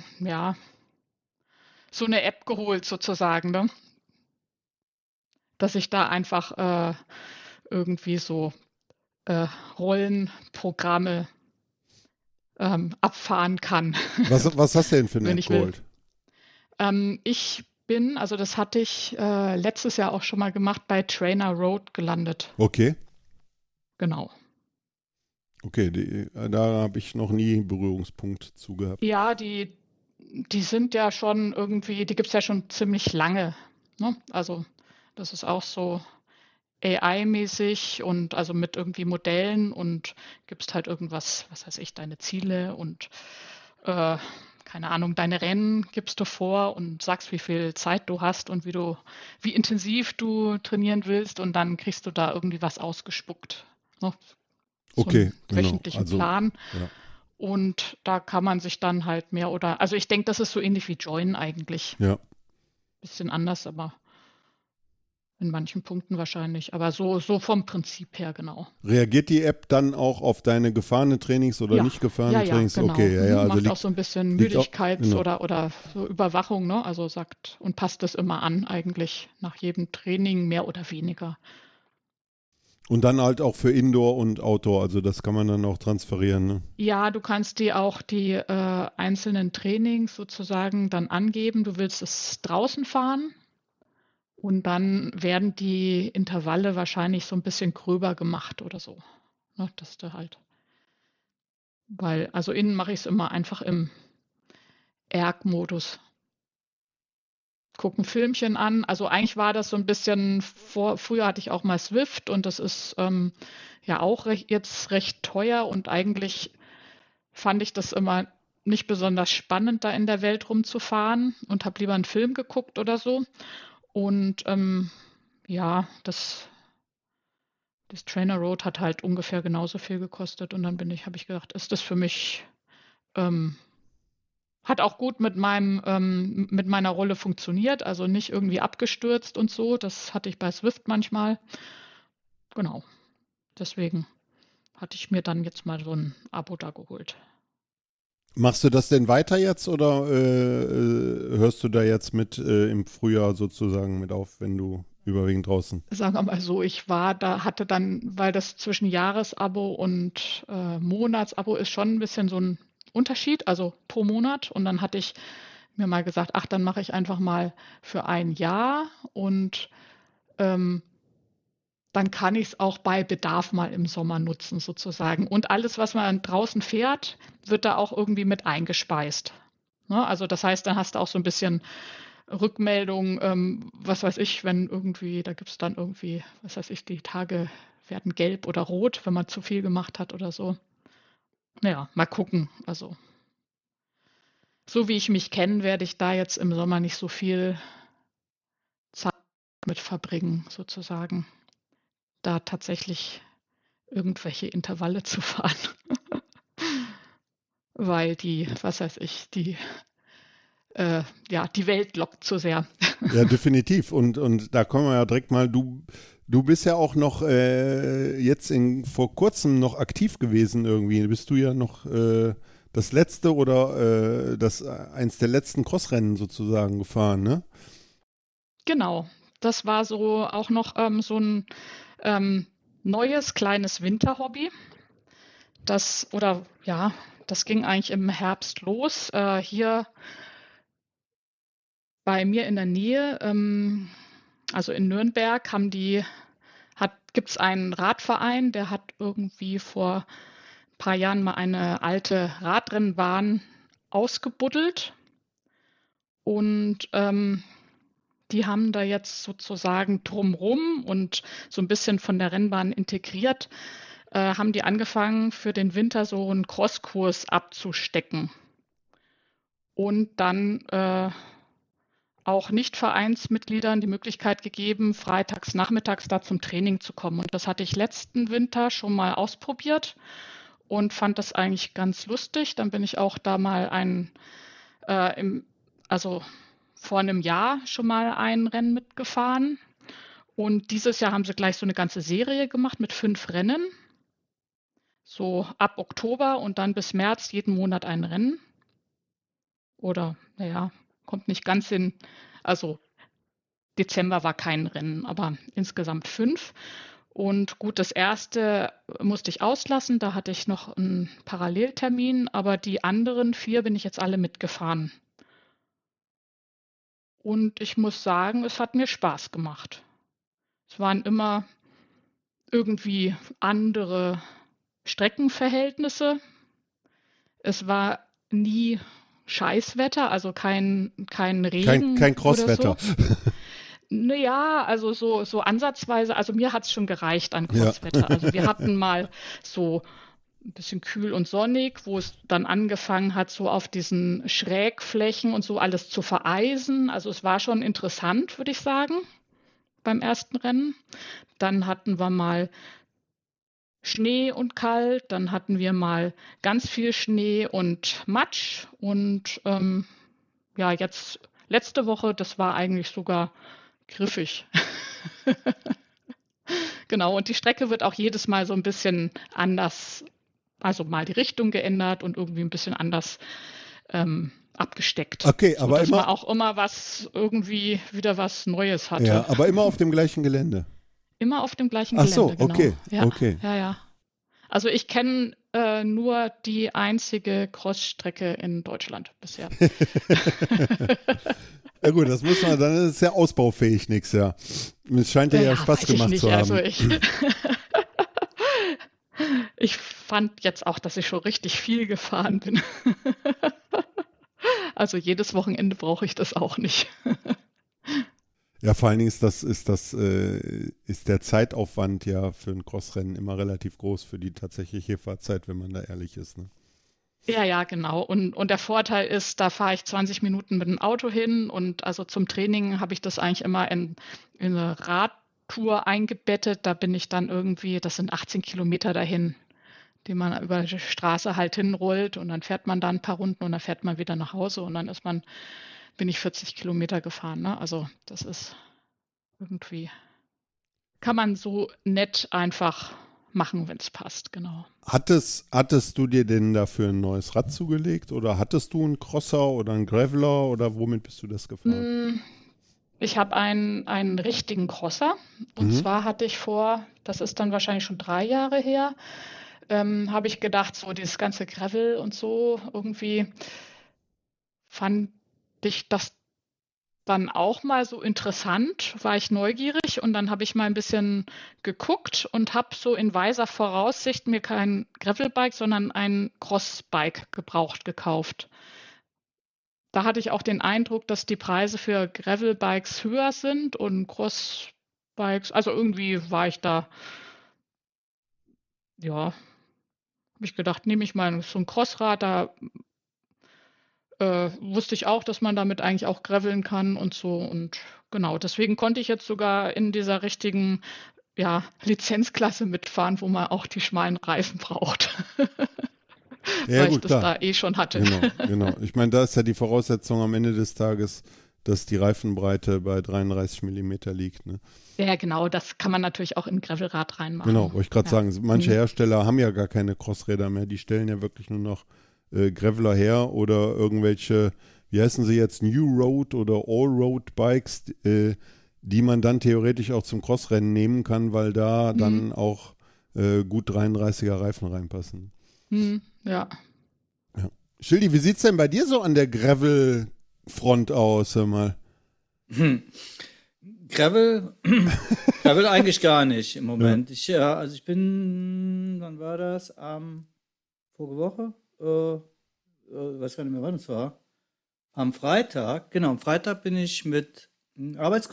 so eine App geholt sozusagen, ne? Dass ich da einfach irgendwie so äh, Rollenprogramme abfahren kann, Was hast du denn für eine wenn App ich will. geholt? Also das hatte ich letztes Jahr auch schon mal gemacht, bei Trainer Road gelandet. Okay, Genau. okay, da habe ich noch nie Berührungspunkt zu gehabt. Ja, die sind ja schon irgendwie, die gibt es ja schon ziemlich lange. Ne? Also das ist auch so AI-mäßig und also mit irgendwie Modellen und gibst halt irgendwas, was weiß ich, deine Ziele und äh, keine Ahnung, deine Rennen gibst du vor und sagst, wie viel Zeit du hast und wie intensiv du trainieren willst und dann kriegst du da irgendwie was ausgespuckt. Ne? So Okay, einen genau. wöchentlichen Also, Plan. ja. Und da kann man sich dann halt also ich denke, das ist so ähnlich wie Join eigentlich. Ja. Bisschen anders, aber in manchen Punkten wahrscheinlich. Aber so vom Prinzip her, genau. Reagiert die App dann auch auf deine gefahrene Trainings oder Ja, nicht gefahrene ja, Trainings? genau. Okay, ja, ja, also Macht auch so ein bisschen liegt auch, Müdigkeits- genau. oder so Überwachung, ne? Also sagt und passt das immer an, eigentlich nach jedem Training mehr oder weniger. Und dann halt auch für Indoor und Outdoor, also das kann man dann auch transferieren, ne? Ja, du kannst dir auch die einzelnen Trainings sozusagen dann angeben. Du willst es draußen fahren und dann werden die Intervalle wahrscheinlich so ein bisschen gröber gemacht oder so. Ne, dass du halt, also innen mache ich es immer einfach im Erg-Modus. Gucken Filmchen an. Also eigentlich war das so ein bisschen früher hatte ich auch mal Swift und das ist ja auch jetzt recht teuer und eigentlich fand ich das immer nicht besonders spannend, da in der Welt rumzufahren und habe lieber einen Film geguckt oder so. Und ja, das Trainer Road hat halt ungefähr genauso viel gekostet und dann habe ich gedacht, ist das für mich, ähm, hat auch gut mit meiner Rolle funktioniert, also nicht irgendwie abgestürzt und so. Das hatte ich bei Swift manchmal. Genau. Deswegen hatte ich mir dann jetzt mal so ein Abo da geholt. Machst du das denn weiter jetzt oder hörst du da jetzt mit im Frühjahr sozusagen mit auf, wenn du überwiegend draußen? Sagen wir mal so, hatte dann, weil das zwischen Jahresabo und Monatsabo ist schon ein bisschen so ein Unterschied, also pro Monat. Und dann hatte ich mir mal gesagt, ach, dann mache ich einfach mal für ein Jahr und ähm, dann kann ich es auch bei Bedarf mal im Sommer nutzen sozusagen. Und alles, was man draußen fährt, wird da auch irgendwie mit eingespeist. Ne? Also das heißt, dann hast du auch so ein bisschen Rückmeldung, was weiß ich, wenn irgendwie, da gibt es dann irgendwie, was weiß ich, die Tage werden gelb oder rot, wenn man zu viel gemacht hat oder so. Naja, mal gucken. Also so wie ich mich kenne, werde ich da jetzt im Sommer nicht so viel Zeit mit verbringen, sozusagen. Da tatsächlich irgendwelche Intervalle zu fahren. Weil was weiß ich, ja, die Welt lockt zu sehr. Ja, definitiv. Und da kommen wir ja direkt mal, du bist ja auch noch jetzt vor kurzem noch aktiv gewesen irgendwie. Bist du ja noch das letzte oder eins der letzten Crossrennen sozusagen gefahren, ne? Genau, das war so auch noch so ein neues kleines Winterhobby. Das ging eigentlich im Herbst los. Hier bei mir in der Nähe, also in Nürnberg, gibt es einen Radverein, der hat irgendwie vor ein paar Jahren mal eine alte Radrennbahn ausgebuddelt und die haben da jetzt sozusagen drumrum und so ein bisschen von der Rennbahn integriert haben die angefangen, für den Winter so einen Crosskurs abzustecken. Und dann auch Nicht-Vereinsmitgliedern die Möglichkeit gegeben, freitags, nachmittags da zum Training zu kommen. Und das hatte ich letzten Winter schon mal ausprobiert und fand das eigentlich ganz lustig. Dann bin ich auch da mal also vor einem Jahr schon mal ein Rennen mitgefahren. Und dieses Jahr haben sie gleich so eine ganze Serie gemacht mit 5 Rennen. So ab Oktober und dann bis März jeden Monat ein Rennen. Oder, naja, kommt nicht ganz hin. Also Dezember war kein Rennen, aber insgesamt 5. Und gut, das erste musste ich auslassen. Da hatte ich noch einen Paralleltermin, aber die anderen 4 bin ich jetzt alle mitgefahren. Und ich muss sagen, es hat mir Spaß gemacht. Es waren immer irgendwie andere Streckenverhältnisse. Es war nie Scheißwetter, also kein Regen Kein oder so. Crosswetter. Naja, also so ansatzweise, also mir hat es schon gereicht an Ja. Crosswetter. Also wir hatten mal so ein bisschen kühl und sonnig, wo es dann angefangen hat, so auf diesen Schrägflächen und so alles zu vereisen. Also es war schon interessant, würde ich sagen, beim ersten Rennen. Dann hatten wir mal Schnee und kalt, dann hatten wir mal ganz viel Schnee und Matsch und ja, jetzt letzte Woche, das war eigentlich sogar griffig. Genau, und die Strecke wird auch jedes Mal so ein bisschen anders, also mal die Richtung geändert und irgendwie ein bisschen anders abgesteckt. Okay, aber dass immer, man auch immer irgendwie wieder was Neues hatte. ja, aber immer auf dem gleichen Gelände. Immer auf dem gleichen Ach so, Gelände, genau. okay, Ja, okay. ja. Also ich kenne nur die einzige Crossstrecke in Deutschland bisher. Ja gut, das muss man, dann ist es ja ausbaufähig nächstes Jahr. Es scheint dir ja Spaß weiß ich gemacht nicht. zu haben. Also ich fand jetzt auch, dass ich schon richtig viel gefahren bin. Also jedes Wochenende brauche ich das auch nicht. Ja, vor allen Dingen ist der Zeitaufwand ja für ein Crossrennen immer relativ groß für die tatsächliche Fahrzeit, wenn man da ehrlich ist. Ne? Ja, genau. Und der Vorteil ist, da fahre ich 20 Minuten mit dem Auto hin und also zum Training habe ich das eigentlich immer in eine Radtour eingebettet. Da bin ich dann irgendwie, das sind 18 Kilometer dahin, die man über die Straße halt hinrollt und dann fährt man da ein paar Runden und dann fährt man wieder nach Hause und dann bin ich 40 Kilometer gefahren. Ne? Also das ist irgendwie, kann man so nett einfach machen, wenn es passt, genau. Hattest du dir denn dafür ein neues Rad zugelegt oder hattest du einen Crosser oder einen Graveler oder womit bist du das gefahren? Ich habe einen richtigen Crosser und zwar hatte ich das ist dann wahrscheinlich schon 3 Jahre her, habe ich gedacht, so dieses ganze Gravel und so, irgendwie fand ich das dann auch mal so interessant, war ich neugierig und dann habe ich mal ein bisschen geguckt und habe so in weiser Voraussicht mir kein Gravelbike, sondern ein Crossbike gebraucht gekauft. Da hatte ich auch den Eindruck, dass die Preise für Gravelbikes höher sind und Crossbikes, also irgendwie war ich da, ja, habe ich gedacht, nehme ich mal so ein Crossrad, da wusste ich auch, dass man damit eigentlich auch graveln kann und so. Und genau, deswegen konnte ich jetzt sogar in dieser richtigen Lizenzklasse mitfahren, wo man auch die schmalen Reifen braucht. Ja, Weil gut, ich das klar. da eh schon hatte. Genau. Ich meine, da ist ja die Voraussetzung am Ende des Tages, dass die Reifenbreite bei 33 Millimeter liegt. Ne? Ja, genau, das kann man natürlich auch in ein Gravelrad reinmachen. Genau, wollte ich gerade sagen, manche Hersteller haben ja gar keine Crossräder mehr, die stellen ja wirklich nur noch Graveler her oder irgendwelche, wie heißen sie jetzt, New Road oder All Road Bikes, die man dann theoretisch auch zum Crossrennen nehmen kann, weil da dann auch gut 33er Reifen reinpassen. Ja. Schildi, wie sieht's denn bei dir so an der Gravel-Front aus, hör mal? Gravel eigentlich gar nicht im Moment. Ich bin, wann war das? Vorige Woche? Weiß gar nicht mehr, wann es war. Am Freitag bin ich mit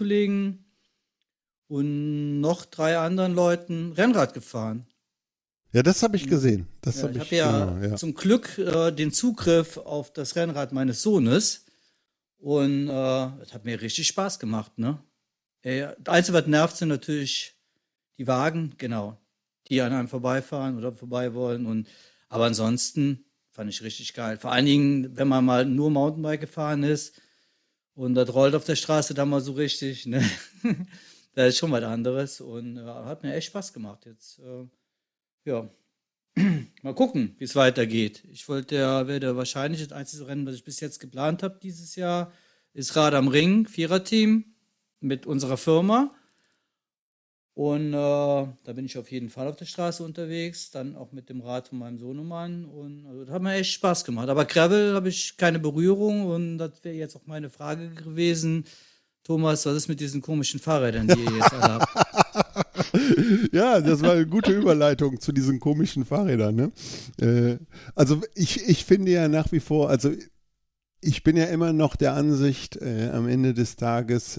Arbeitskollegen und noch 3 anderen Leuten Rennrad gefahren. Ja, das habe ich gesehen. Das Ja, habe ich ich, habe genau, ja. zum Glück den Zugriff auf das Rennrad meines Sohnes und es hat mir richtig Spaß gemacht, ne? Das Einzige, was nervt, sind natürlich die Wagen, genau, die an einem vorbeifahren oder vorbei wollen. Aber ansonsten fand ich richtig geil. Vor allen Dingen, wenn man mal nur Mountainbike gefahren ist und das rollt auf der Straße dann mal so richtig, ne? Das ist schon was anderes und hat mir echt Spaß gemacht jetzt. Ja, mal gucken, wie es weitergeht. Werde wahrscheinlich das einzige Rennen, was ich bis jetzt geplant habe dieses Jahr, ist Rad am Ring, Viererteam mit unserer Firma. Und da bin ich auf jeden Fall auf der Straße unterwegs, dann auch mit dem Rad von meinem Sohnemann. Und also, das hat mir echt Spaß gemacht. Aber Gravel habe ich keine Berührung und das wäre jetzt auch meine Frage gewesen. Thomas, was ist mit diesen komischen Fahrrädern, die ihr jetzt alle habt? Ja, das war eine gute Überleitung zu diesen komischen Fahrrädern. Ne? Also ich finde ja nach wie vor, also ich bin ja immer noch der Ansicht, am Ende des Tages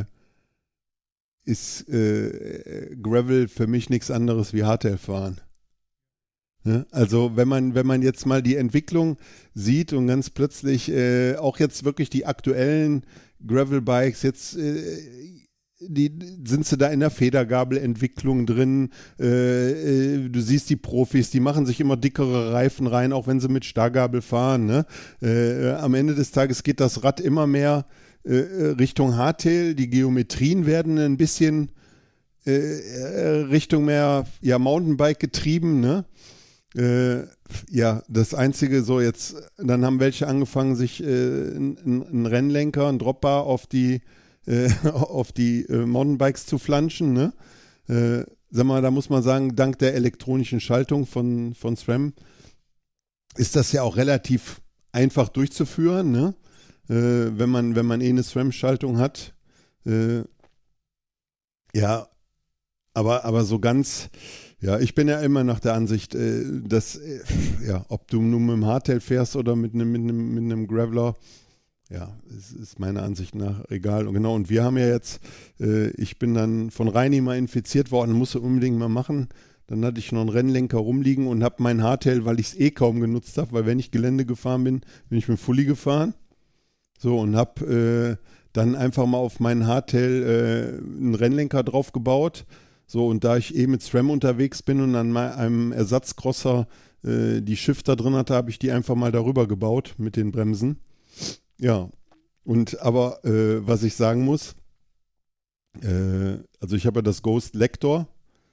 ist Gravel für mich nichts anderes wie Hardtail-Fahren. Ne? Also wenn man jetzt mal die Entwicklung sieht und ganz plötzlich auch jetzt wirklich die aktuellen Gravel-Bikes, jetzt sind sie da in der Federgabelentwicklung drin. Du siehst die Profis, die machen sich immer dickere Reifen rein, auch wenn sie mit Starrgabel fahren. Ne? Am Ende des Tages geht das Rad immer mehr Richtung Hardtail. Die Geometrien werden ein bisschen Richtung mehr Mountainbike getrieben. Ne? Das Einzige so jetzt, dann haben welche angefangen, sich einen Rennlenker, einen Dropbar auf die Mountainbikes zu flanschen, ne? Sag mal, da muss man sagen, dank der elektronischen Schaltung von SRAM ist das ja auch relativ einfach durchzuführen, ne? Wenn man eine SRAM-Schaltung hat. Aber so ganz, ich bin ja immer nach der Ansicht, dass, ob du nun mit dem Hardtail fährst oder mit einem Graveler, es ist meiner Ansicht nach egal. Und genau, und wir haben ja jetzt, ich bin dann von Reini mal infiziert worden, musste unbedingt mal machen. Dann hatte ich noch einen Rennlenker rumliegen und habe mein Hardtail, weil ich es kaum genutzt habe, weil wenn ich Gelände gefahren bin, bin ich mit Fully gefahren. So, und habe dann einfach mal auf meinen Hardtail einen Rennlenker drauf gebaut. So, und da ich mit SRAM unterwegs bin und an einem Ersatzcrosser die Shifter drin hatte, habe ich die einfach mal darüber gebaut mit den Bremsen. Ja, aber was ich sagen muss, also ich habe ja das Ghost Lector,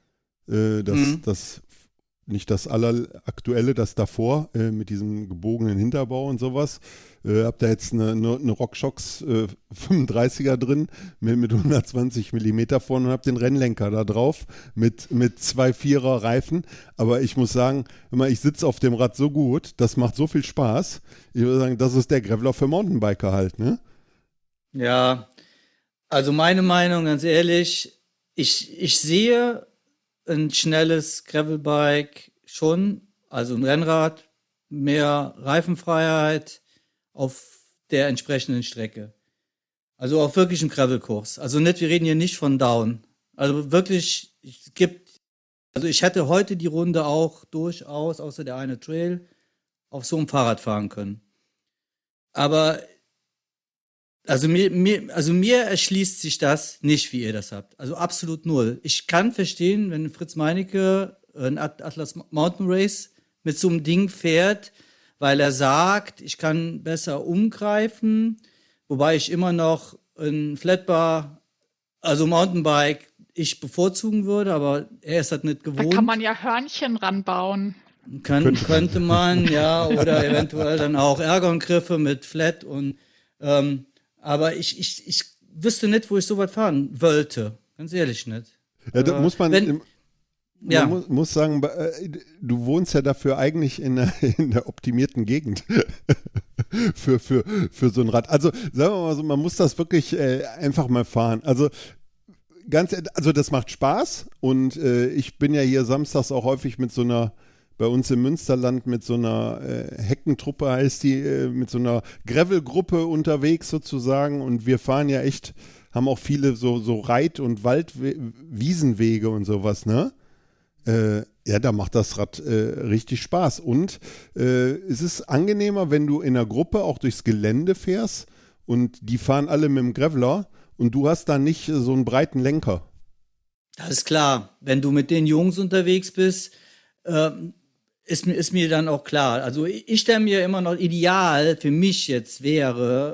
das nicht das alleraktuelle, das davor, mit diesem gebogenen Hinterbau und sowas. Hab da jetzt eine RockShox 35er drin mit 120 mm vorne und hab den Rennlenker da drauf mit 2 4er Reifen. Aber ich muss sagen, ich sitze auf dem Rad so gut, das macht so viel Spaß. Ich würde sagen, das ist der Graveler für Mountainbiker halt, ne? Ja, also meine Meinung, ganz ehrlich, ich sehe ein schnelles Gravelbike schon, also ein Rennrad, mehr Reifenfreiheit auf der entsprechenden Strecke. Also auf wirklich einem Gravelkurs. Also wir reden hier nicht von Down. Also wirklich, ich hätte heute die Runde auch durchaus, außer der eine Trail, auf so einem Fahrrad fahren können. Aber also mir erschließt sich das nicht, wie ihr das habt. Also absolut null. Ich kann verstehen, wenn Fritz Meinecke ein Atlas Mountain Race mit so einem Ding fährt, weil er sagt, ich kann besser umgreifen, wobei ich immer noch ein Flatbar, also Mountainbike, ich bevorzugen würde, aber er ist das nicht gewohnt. Da kann man ja Hörnchen ranbauen. Könnte man, ja, oder eventuell dann auch Ergongriffe mit Flat und aber ich wüsste nicht, wo ich so weit fahren wollte. Ganz ehrlich nicht. Ja, da muss man muss sagen, du wohnst ja dafür eigentlich in der optimierten Gegend für so ein Rad. Also sagen wir mal so, man muss das wirklich einfach mal fahren. Also das macht Spaß und ich bin ja hier samstags auch häufig mit so einer, bei uns im Münsterland mit so einer Heckentruppe heißt die, mit so einer Gravel-Gruppe unterwegs sozusagen und wir fahren ja echt, haben auch viele so Reit- und Waldwiesenwege und sowas, ne? Ja, da macht das Rad richtig Spaß. Und es ist angenehmer, wenn du in einer Gruppe auch durchs Gelände fährst und die fahren alle mit dem Graveler und du hast da nicht so einen breiten Lenker. Das ist klar. Wenn du mit den Jungs unterwegs bist, ist mir dann auch klar. Also ich stelle mir immer noch ideal für mich jetzt wäre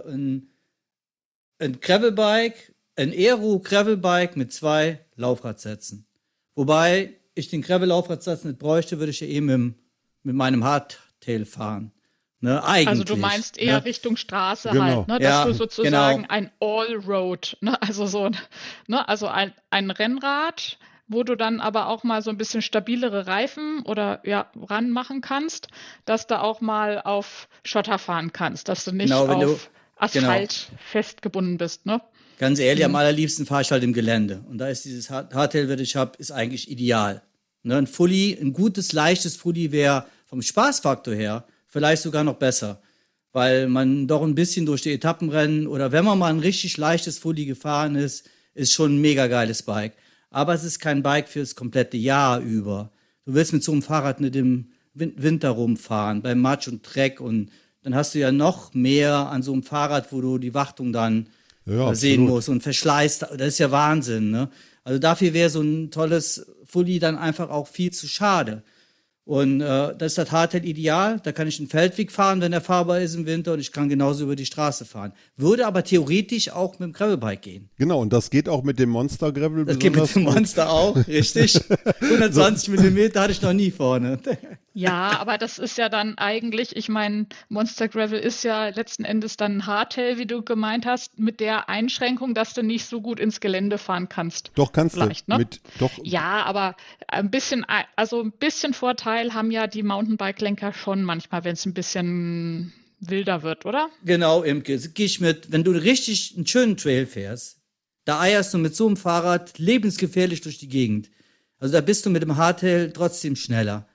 ein Gravelbike, ein Aero-Gravelbike mit 2 Laufradsätzen. Wobei ich den Gravel-Laufradsatz nicht bräuchte, würde ich ja mit meinem Hardtail fahren. Ne, eigentlich. Also du meinst eher Richtung Straße halt, ne? Dass Ja, du sozusagen genau. ein Allroad, ne? Also also ein Rennrad, wo du dann aber auch mal so ein bisschen stabilere Reifen oder ranmachen kannst, dass du auch mal auf Schotter fahren kannst, dass du nicht Genau, auf Asphalt festgebunden bist, ne? Ganz ehrlich, am allerliebsten fahre ich halt im Gelände. Und da ist dieses Hardtail, was ich habe, ist eigentlich ideal. Ne, ein Fully, ein gutes, leichtes Fully wäre vom Spaßfaktor her vielleicht sogar noch besser. Weil man doch ein bisschen durch die Etappenrennen oder wenn man mal ein richtig leichtes Fully gefahren ist schon ein mega geiles Bike. Aber es ist kein Bike fürs komplette Jahr über. Du willst mit so einem Fahrrad nicht im Winter rumfahren, beim Matsch und Dreck und dann hast du ja noch mehr an so einem Fahrrad, wo du die Wartung dann sehen musst und Verschleiß, das ist ja Wahnsinn, ne? Also dafür wäre so ein tolles Fully dann einfach auch viel zu schade. Und das ist das Hardtail ideal. Da kann ich einen Feldweg fahren, wenn er fahrbar ist im Winter und ich kann genauso über die Straße fahren. Würde aber theoretisch auch mit dem Gravelbike gehen. Genau, und das geht auch mit dem Monster Gravel. Das geht mit dem Monster auch, richtig. 120 Millimeter hatte ich noch nie vorne. Ja, aber das ist ja dann eigentlich, ich meine, Monster Gravel ist ja letzten Endes dann ein Hardtail, wie du gemeint hast, mit der Einschränkung, dass du nicht so gut ins Gelände fahren kannst. Doch, kannst vielleicht, du. Ne? Doch. Ja, aber ein bisschen Vorteil haben ja die Mountainbike-Lenker schon manchmal, wenn es ein bisschen wilder wird, oder? Genau, Imke. Gehe ich mit, wenn du richtig einen schönen Trail fährst, da eierst du mit so einem Fahrrad lebensgefährlich durch die Gegend. Also da bist du mit dem Hardtail trotzdem schneller.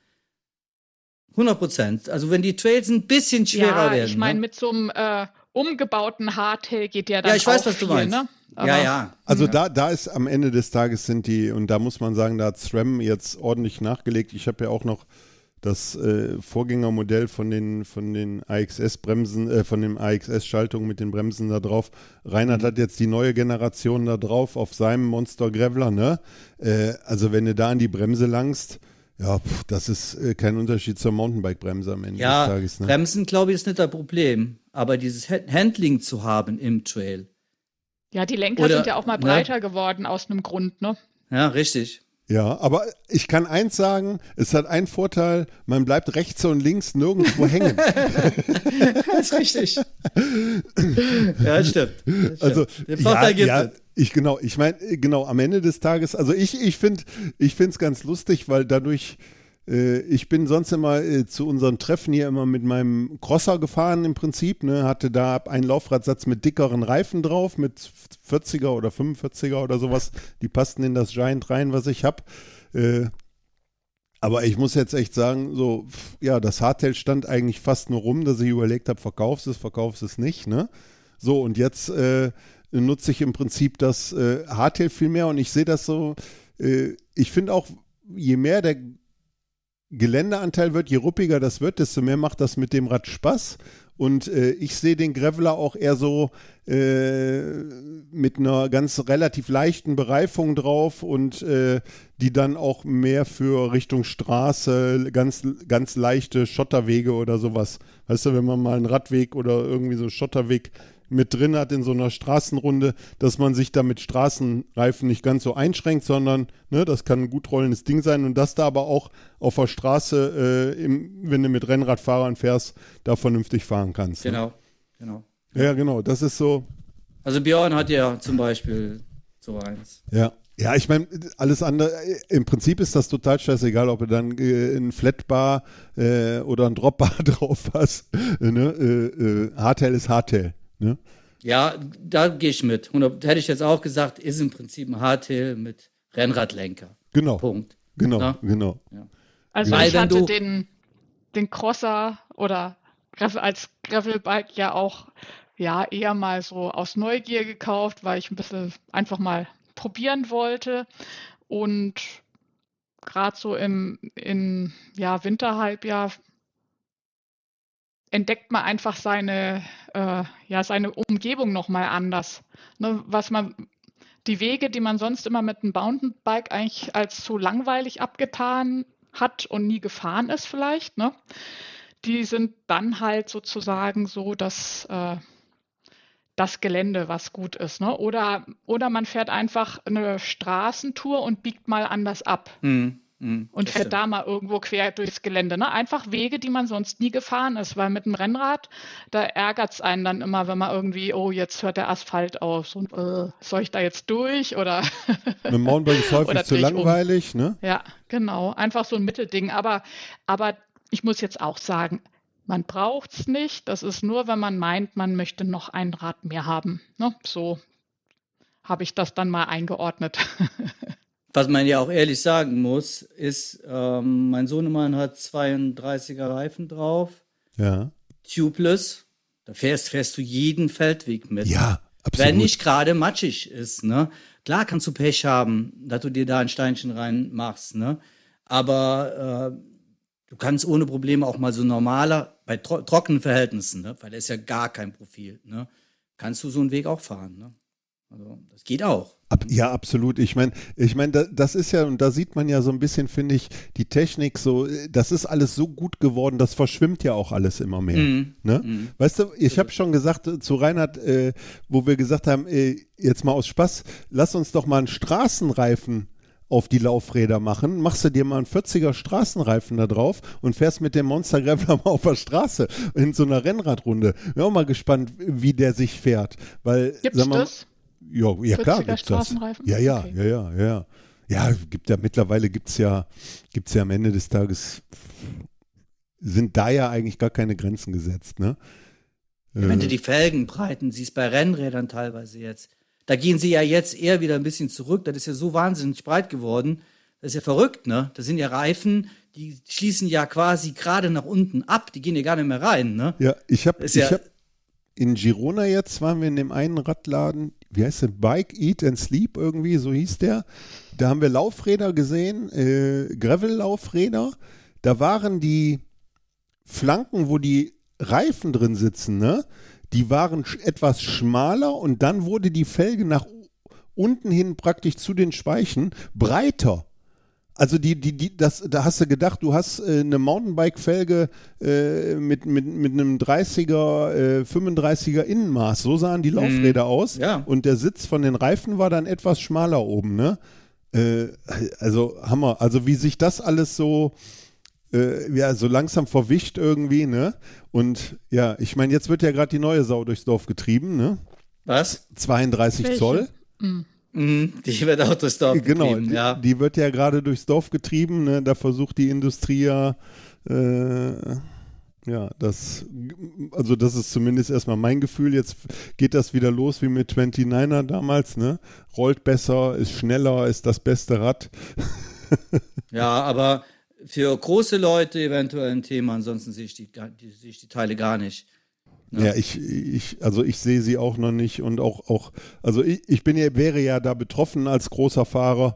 100%. Also wenn die Trails ein bisschen schwerer werden. Ich meine, mit so einem umgebauten Hardtail geht ja dann ja, ich weiß, auch was du viel, meinst. Ne? Aber, Ja. Also da ist am Ende des Tages sind die, und da muss man sagen, da hat SRAM jetzt ordentlich nachgelegt. Ich habe ja auch noch das Vorgängermodell von den AXS-Bremsen, von den AXS-Schaltungen mit den Bremsen da drauf. Reinhard hat jetzt die neue Generation da drauf auf seinem Monster Graveler, ne? Also wenn du da an die Bremse langst, ja, das ist kein Unterschied zur Mountainbike-Bremse am Ende des Tages. Ne? Bremsen, glaube ich, ist nicht das Problem. Aber dieses Handling zu haben im Trail. Ja, die Lenker sind ja auch mal breiter geworden aus einem Grund, ne? Ja, richtig. Ja, aber ich kann eins sagen, es hat einen Vorteil, man bleibt rechts und links nirgendwo hängen. Das ist richtig. Ja, das stimmt. Also, den Vorteil gibt es. Ich meine, am Ende des Tages, also ich finde es ganz lustig, weil dadurch, ich bin sonst immer zu unseren Treffen hier immer mit meinem Crosser gefahren im Prinzip, ne, hatte da einen Laufradsatz mit dickeren Reifen drauf, mit 40er oder 45er oder sowas, die passten in das Giant rein, was ich habe. Aber ich muss jetzt echt sagen, so, ja, das Hardtail stand eigentlich fast nur rum, dass ich überlegt habe, verkaufst es nicht, ne? So, und jetzt nutze ich im Prinzip das Hardtail viel mehr und ich sehe das so, ich finde auch, je mehr der Geländeanteil wird, je ruppiger das wird, desto mehr macht das mit dem Rad Spaß. Und ich sehe den Graveler auch eher so mit einer ganz relativ leichten Bereifung drauf und die dann auch mehr für Richtung Straße, ganz, ganz leichte Schotterwege oder sowas. Weißt du, wenn man mal einen Radweg oder irgendwie so einen Schotterweg mit drin hat in so einer Straßenrunde, dass man sich da mit Straßenreifen nicht ganz so einschränkt, sondern ne, das kann ein gut rollendes Ding sein und dass da aber auch auf der Straße, wenn du mit Rennradfahrern fährst, da vernünftig fahren kannst. Genau. Ja, genau, das ist so. Also Björn hat ja zum Beispiel so eins. Ja, ich meine, alles andere, im Prinzip ist das total scheißegal, ob du dann ein Flatbar oder ein Dropbar drauf hast. Hardtail ist Hardtail. Ne? Ja, da gehe ich mit. Hätte ich jetzt auch gesagt, ist im Prinzip ein Hardtail mit Rennradlenker. Genau. Punkt. Genau. Ja. Also Weil ich hatte den Crosser oder als Gravelbike ja auch eher mal so aus Neugier gekauft, weil ich ein bisschen einfach mal probieren wollte und gerade so im Winterhalbjahr entdeckt man einfach seine Umgebung nochmal anders. Ne, die Wege, die man sonst immer mit einem Mountainbike eigentlich als zu langweilig abgetan hat und nie gefahren ist vielleicht, ne? Die sind dann halt sozusagen so, dass das Gelände, was gut ist, ne? Oder man fährt einfach eine Straßentour und biegt mal anders ab und fährt da mal irgendwo quer durchs Gelände, ne? Einfach Wege, die man sonst nie gefahren ist, weil mit dem Rennrad, da ärgert es einen dann immer, wenn man irgendwie, oh, jetzt hört der Asphalt auf und soll ich da jetzt durch oder Mit dem Mountainbike ist häufig zu langweilig, ne? Ja, genau, einfach so ein Mittelding, aber ich muss jetzt auch sagen, man braucht es nicht. Das ist nur, wenn man meint, man möchte noch ein Rad mehr haben. Ne? So habe ich das dann mal eingeordnet. Was man ja auch ehrlich sagen muss, ist, mein Sohnemann hat 32er Reifen drauf. Ja. Tubeless. Da fährst du jeden Feldweg mit. Ja, absolut. Wenn nicht gerade matschig ist, ne? Klar kannst du Pech haben, dass du dir da ein Steinchen reinmachst, ne? Aber du kannst ohne Probleme auch mal so normaler, bei trockenen Verhältnissen, ne? Weil da ist ja gar kein Profil, ne? Kannst du so einen Weg auch fahren, ne? Also, das geht auch. Ja, absolut. Ich meine, das ist ja, und da sieht man ja so ein bisschen, finde ich, die Technik so, das ist alles so gut geworden, das verschwimmt ja auch alles immer mehr. Ne? Weißt du, ich habe schon gesagt zu Reinhard, wo wir gesagt haben, jetzt mal aus Spaß, lass uns doch mal einen Straßenreifen auf die Laufräder machen, machst du dir mal einen 40er Straßenreifen da drauf und fährst mit dem Monster Graveler mal auf der Straße in so einer Rennradrunde. Bin auch mal gespannt, wie der sich fährt. Weil, Gibt's das? Ja, klar gibt's das. Ja. Okay. Ja, mittlerweile gibt's ja am Ende des Tages, sind da ja eigentlich gar keine Grenzen gesetzt, ne? Wenn du die Felgenbreiten siehst bei Rennrädern teilweise jetzt, da gehen sie ja jetzt eher wieder ein bisschen zurück, das ist ja so wahnsinnig breit geworden, das ist ja verrückt, ne? Das sind ja Reifen, die schließen ja quasi gerade nach unten ab, die gehen ja gar nicht mehr rein, ne? Ja, ich hab in Girona jetzt, waren wir in dem einen Radladen, wie heißt der, Bike, Eat and Sleep irgendwie, so hieß der. Da haben wir Laufräder gesehen, Gravel-Laufräder. Da waren die Flanken, wo die Reifen drin sitzen, ne? Die waren etwas schmaler und dann wurde die Felge nach unten hin praktisch zu den Speichen breiter. Also da hast du gedacht, du hast eine Mountainbike-Felge mit einem 30er, 35er Innenmaß. So sahen die Laufräder aus. Ja. Und der Sitz von den Reifen war dann etwas schmaler oben, ne? Also Hammer. Also wie sich das alles so so langsam verwischt irgendwie, ne? Und ja, ich meine, jetzt wird ja gerade die neue Sau durchs Dorf getrieben, ne? Was? 32 Welche? Zoll. Die wird auch durchs Dorf getrieben, genau, ja. Die wird ja gerade durchs Dorf getrieben, ne? Da versucht die Industrie ja, das ist zumindest erstmal mein Gefühl. Jetzt geht das wieder los wie mit 29er damals, ne? Rollt besser, ist schneller, ist das beste Rad. Ja, aber für große Leute eventuell ein Thema, ansonsten sehe ich die Teile gar nicht. Ja, ich sehe sie auch noch nicht und also wäre ja da betroffen als großer Fahrer,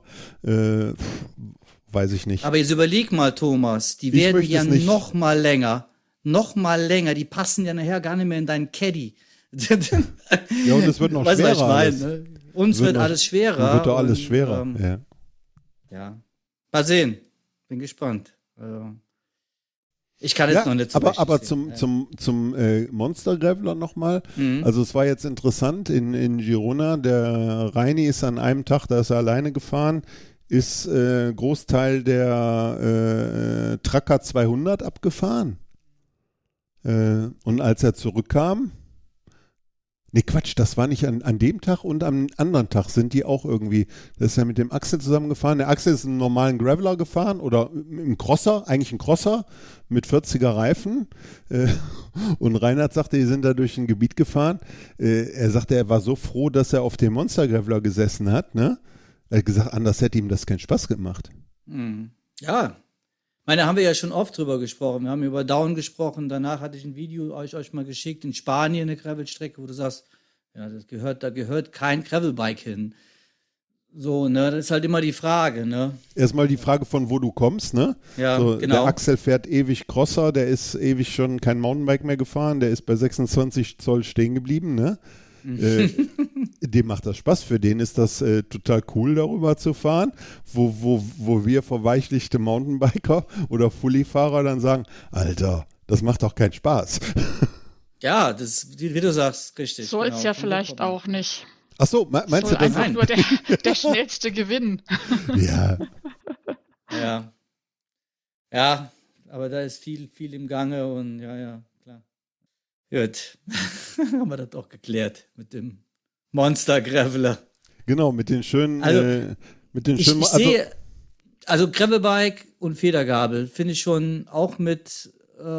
weiß ich nicht. Aber jetzt überleg mal, Thomas, die werden ja noch mal länger, die passen ja nachher gar nicht mehr in deinen Caddy. Ja, und es wird noch weißt schwerer. Was ich meine, ne? Uns wird alles schwerer. Wird doch alles schwerer, ja. Ja, mal sehen. Bin gespannt. Also, ich kann jetzt noch nicht so aber zum Monster Graveler nochmal. Also es war jetzt interessant in Girona. Der Reini ist an einem Tag, da ist er alleine gefahren, ist Großteil der Tracker 200 abgefahren. Und als er zurückkam, nee, Quatsch, das war nicht an dem Tag und am anderen Tag sind die auch irgendwie, das ist ja mit dem Axel zusammengefahren. Der Axel ist einen normalen Graveler gefahren oder im Crosser, eigentlich ein Crosser mit 40er Reifen. Und Reinhard sagte, die sind da durch ein Gebiet gefahren. Er sagte, er war so froh, dass er auf dem Monster Graveler gesessen hat. Ne? Er hat gesagt, anders hätte ihm das keinen Spaß gemacht. Ja, da haben wir ja schon oft drüber gesprochen. Wir haben über Down gesprochen. Danach hatte ich ein Video euch mal geschickt in Spanien, eine Gravelstrecke, wo du sagst, ja, da gehört kein Gravelbike hin. So, ne, das ist halt immer die Frage, ne? Erstmal die Frage von wo du kommst, ne? Ja, So, genau. Der Axel fährt ewig Crosser, der ist ewig schon kein Mountainbike mehr gefahren, der ist bei 26 Zoll stehen geblieben, ne? Dem macht das Spaß, für den ist das total cool, darüber zu fahren, wo wir verweichlichte Mountainbiker oder Fully-Fahrer dann sagen, Alter, das macht doch keinen Spaß. Ja, das, wie du sagst, richtig. Soll es genau. ja vielleicht auch nicht. Ach so, meinst du Soll das? einfach nur der Schnellste gewinnen. Ja, Ja. Ja, aber da ist viel im Gange und ja, klar. Gut. Haben wir das auch geklärt mit dem Monster Graveler. genau, mit den schönen, Also, Ich sehe, also Gravelbike und Federgabel finde ich schon auch mit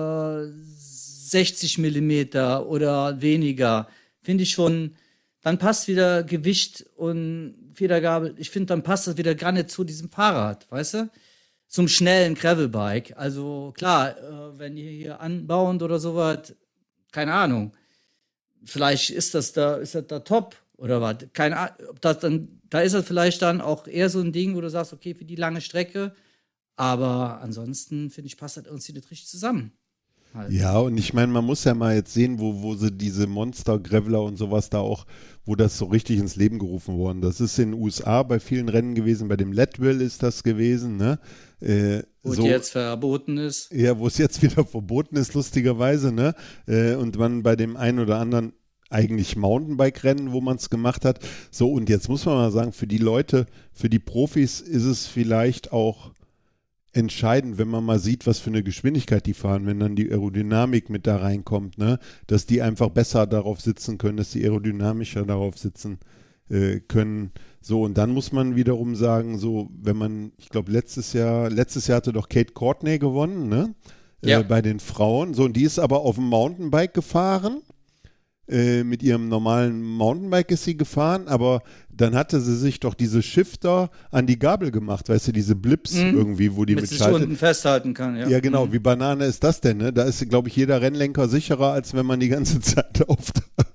60 Millimeter oder weniger, finde ich schon, dann passt wieder Gewicht und Federgabel. Ich finde, dann passt das wieder gar nicht zu diesem Fahrrad, weißt du? Zum schnellen Gravelbike. Also klar, wenn ihr hier anbauend oder sowas, keine Ahnung, vielleicht ist das da top oder was. Keine Ahnung, ob das dann, da ist das vielleicht dann auch eher so ein Ding, wo du sagst, okay, für die lange Strecke. Aber ansonsten, finde ich, passt das irgendwie nicht richtig zusammen. Halt. Ja, und ich meine, man muss ja mal jetzt sehen, wo sie diese Monster-Graveler und sowas da auch, wo das so richtig ins Leben gerufen worden. Das ist in den USA bei vielen Rennen gewesen, bei dem Leadville ist das gewesen, ne? Wo es jetzt verboten ist. Ja, wo es jetzt wieder verboten ist, lustigerweise, ne? Und man bei dem einen oder anderen eigentlich Mountainbike-Rennen, wo man es gemacht hat. So, und jetzt muss man mal sagen, für die Leute, für die Profis ist es vielleicht auch entscheidend, wenn man mal sieht, was für eine Geschwindigkeit die fahren, wenn dann die Aerodynamik mit da reinkommt, ne? Dass die einfach besser darauf sitzen können, dass die aerodynamischer darauf sitzen können. So, und dann muss man wiederum sagen, so, wenn man, ich glaube, letztes Jahr hatte doch Kate Courtney gewonnen, ne? Ja. Bei den Frauen. So, und die ist aber auf dem Mountainbike gefahren. Mit ihrem normalen Mountainbike ist sie gefahren, aber dann hatte sie sich doch diese Shifter an die Gabel gemacht, weißt du, diese Blips irgendwie, wo die Damit sie sich mitschaltet. unten festhalten kann, ja. Ja, genau, wie Banane ist das denn, ne? Da ist, glaube ich, jeder Rennlenker sicherer, als wenn man die ganze Zeit auf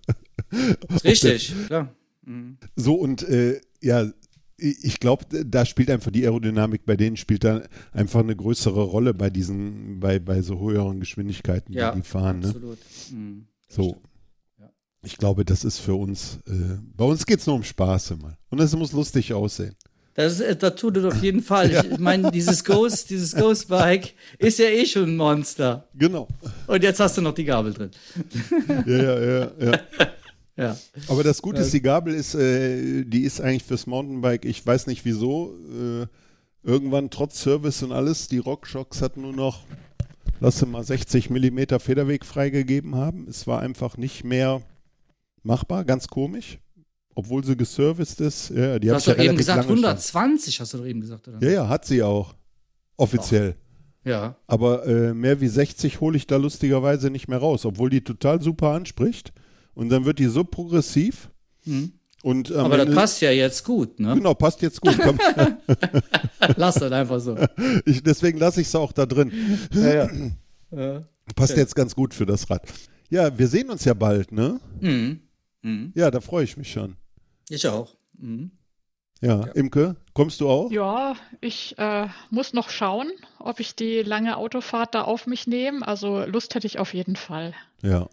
Richtig, klar. Mhm. So, und ja, ich glaube, da spielt einfach die Aerodynamik, bei denen spielt da einfach eine größere Rolle bei diesen, bei so höheren Geschwindigkeiten, Ja, die fahren, ne? absolut. Mhm. So. Ich glaube, das ist für uns, bei uns geht es nur um Spaß immer. Und es muss lustig aussehen. Das tut es auf jeden Fall. Ich meine, dieses Ghost-Bike ist ja eh schon ein Monster. Genau. Und jetzt hast du noch die Gabel drin. Ja. Ja. Aber das Gute ist, die Gabel ist, die ist eigentlich fürs Mountainbike, ich weiß nicht wieso, irgendwann trotz Service und alles, die RockShox hat nur noch, lass sie mal 60 mm Federweg freigegeben haben. Es war einfach nicht mehr machbar, ganz komisch. Obwohl sie geserviced ist. Ja, die Du hast ja doch eben relativ gesagt, lange 120 hast du doch eben gesagt, oder? Ja, hat sie auch. Offiziell. Ja. Aber mehr wie 60 hole ich da lustigerweise nicht mehr raus, obwohl die total super anspricht. Und dann wird die so progressiv. Mhm. Und Aber das passt ja jetzt gut, ne? Genau, passt jetzt gut. Lass das einfach so. Deswegen lasse ich es auch da drin. Ja. Passt jetzt ganz gut für das Rad. Ja, wir sehen uns ja bald, ne? Mhm. Mhm. Ja, da freue ich mich schon. Ich auch. Mhm. Ja, Imke, kommst du auch? Ja, ich muss noch schauen, ob ich die lange Autofahrt da auf mich nehme. Also Lust hätte ich auf jeden Fall. Ja.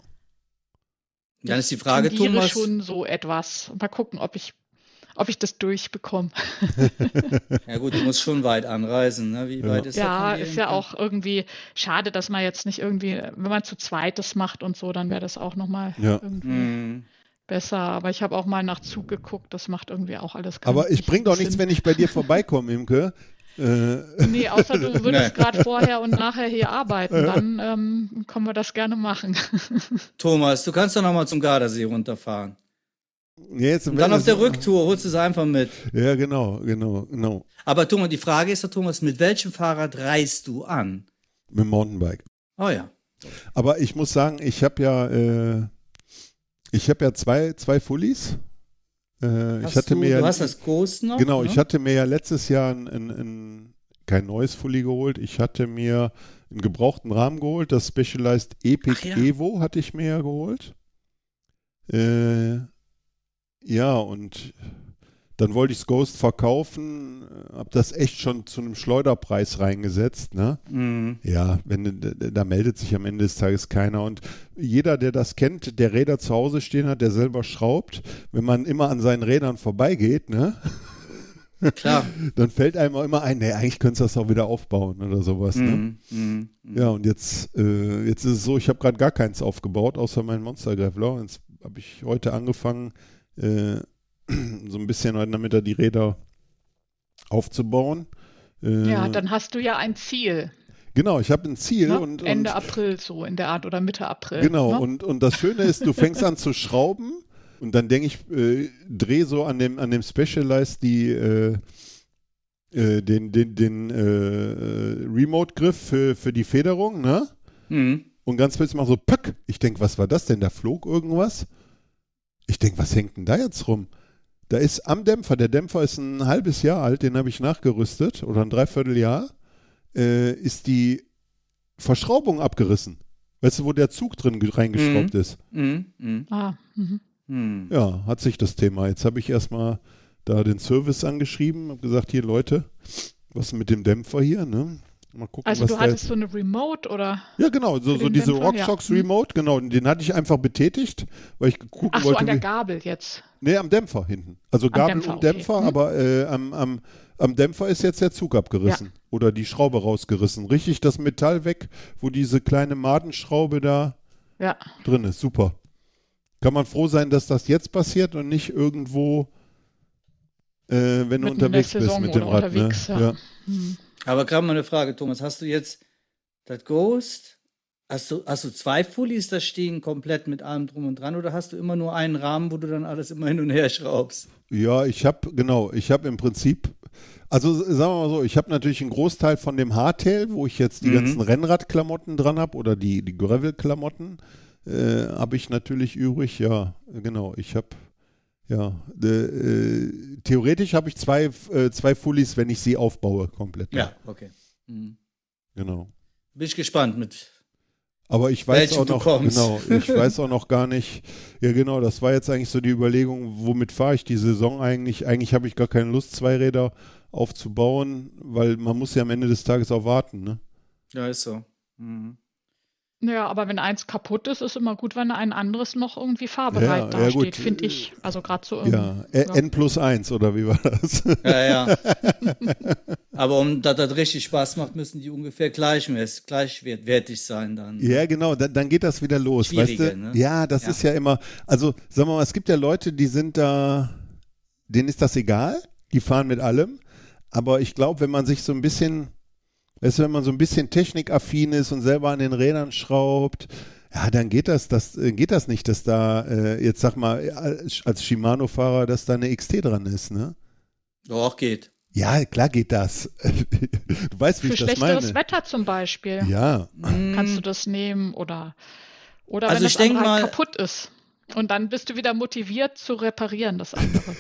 Dann ist die Frage, tendiere Thomas. schon so etwas. Mal gucken, ob ich das durchbekomme. Ja gut, du musst schon weit anreisen, ne? Wie weit ist das Ja, von dir? ist ja auch irgendwie schade, dass man jetzt nicht irgendwie, wenn man zu zweit das macht und so, dann wäre das auch nochmal irgendwie Mhm. besser. Aber ich habe auch mal nach Zug geguckt, das macht irgendwie auch alles keinen Aber ich bringe doch nichts, Sinn. wenn ich bei dir vorbeikomme, Imke. Nee, außer du würdest gerade vorher und nachher hier arbeiten, dann können wir das gerne machen. Thomas, du kannst doch noch mal zum Gardasee runterfahren. Jetzt, Und dann auf der Rücktour holst du sie einfach mit. Ja, genau. Aber Thomas, die Frage ist doch, Thomas, mit welchem Fahrrad reist du an? Mit dem Mountainbike. Oh ja. Aber ich muss sagen, ich habe ja zwei Fullies. Du hast das Ghost noch? Genau, ne? ich hatte mir ja letztes Jahr kein neues Fully geholt. Ich hatte mir einen gebrauchten Rahmen geholt. Das Specialized Epic Evo hatte ich mir ja geholt. Ja, und Dann wollte ich das Ghost verkaufen, habe das echt schon zu einem Schleuderpreis reingesetzt, ne? Ja, da meldet sich am Ende des Tages keiner. Und jeder, der das kennt, der Räder zu Hause stehen hat, der selber schraubt, wenn man immer an seinen Rädern vorbeigeht, ne? Klar. Dann fällt einem auch immer ein, nee, eigentlich könntest du das auch wieder aufbauen oder sowas, ne? Ja, und jetzt ist es so, ich habe gerade gar keins aufgebaut, außer meinen Monster-Graveler. Jetzt habe ich heute angefangen, so ein bisschen damit die Räder aufzubauen. Ja, dann hast du ja ein Ziel. Genau, ich habe ein Ziel. Ne? Und Ende April so in der Art oder Mitte April. Genau, ne? und das Schöne ist, du fängst an zu schrauben und dann denke ich, dreh so an dem Specialized den Remote-Griff für die Federung, ne? Und ganz plötzlich mal so, pack. Ich denke, was war das denn? Da flog irgendwas. Ich denke, was hängt denn da jetzt rum? Da ist am Dämpfer, der Dämpfer ist ein halbes Jahr alt, den habe ich nachgerüstet, oder ein Dreivierteljahr, ist die Verschraubung abgerissen. Weißt du, wo der Zug drin reingeschraubt ist? Ja, hat sich das Thema. Jetzt habe ich erstmal da den Service angeschrieben, habe gesagt, hier Leute, was ist mit dem Dämpfer hier, ne? Mal gucken, also was du hattest so eine Remote oder? Ja, genau, so diese RockShox Remote, genau, den hatte ich einfach betätigt, weil ich gucken wollte. Ach so, an der Gabel jetzt? Nee, am Dämpfer hinten. Also Gabel und Dämpfer, okay. Aber am Dämpfer ist jetzt der Zug abgerissen oder die Schraube rausgerissen. Richtig das Metall weg, wo diese kleine Madenschraube da drin ist. Super. Kann man froh sein, dass das jetzt passiert und nicht irgendwo, wenn du unterwegs bist mit dem Rad. Ne? Ja. Aber gerade mal eine Frage, Thomas. Hast du jetzt das Ghost, hast du 2 Fullies da stehen, komplett mit allem drum und dran, oder hast du immer nur einen Rahmen, wo du dann alles immer hin und her schraubst? Ja, ich habe im Prinzip, also sagen wir mal so, ich habe natürlich einen Großteil von dem Hardtail, wo ich jetzt die ganzen Rennradklamotten dran habe oder die Gravel-Klamotten, habe ich natürlich übrig. Ja, genau, ich habe theoretisch habe ich zwei Fullies, wenn ich sie aufbaue, komplett. Ja, okay. Genau. Bin ich gespannt mit. Aber ich weiß auch noch, ich weiß auch noch gar nicht, ja genau, das war jetzt eigentlich so die Überlegung, womit fahre ich die Saison eigentlich? Eigentlich habe ich gar keine Lust, 2 Räder aufzubauen, weil man muss ja am Ende des Tages auch warten, ne? Ja, ist so. Ja, aber wenn eins kaputt ist, ist immer gut, wenn ein anderes noch irgendwie fahrbereit dasteht, finde ich. Also gerade so irgendwie. N+1 oder wie war das? Ja. Aber dass das richtig Spaß macht, müssen die ungefähr gleichwertig sein dann. Ja, genau, dann geht das wieder los, weißt du? Ne? Ja, das ist ja immer, also sagen wir mal, es gibt ja Leute, die sind da, denen ist das egal, die fahren mit allem, aber ich glaube, wenn man sich so ein bisschen, weißt du, wenn man so ein bisschen technikaffin ist und selber an den Rädern schraubt, ja, dann geht das nicht, dass da, jetzt sag mal, als Shimano-Fahrer, dass da eine XT dran ist, ne? Doch, geht. Ja, klar geht das. Du weißt, wie ich das meine. Für schlechteres Wetter zum Beispiel. Ja. Kannst du das nehmen oder also wenn das andere kaputt ist. Und dann bist du wieder motiviert zu reparieren, das andere.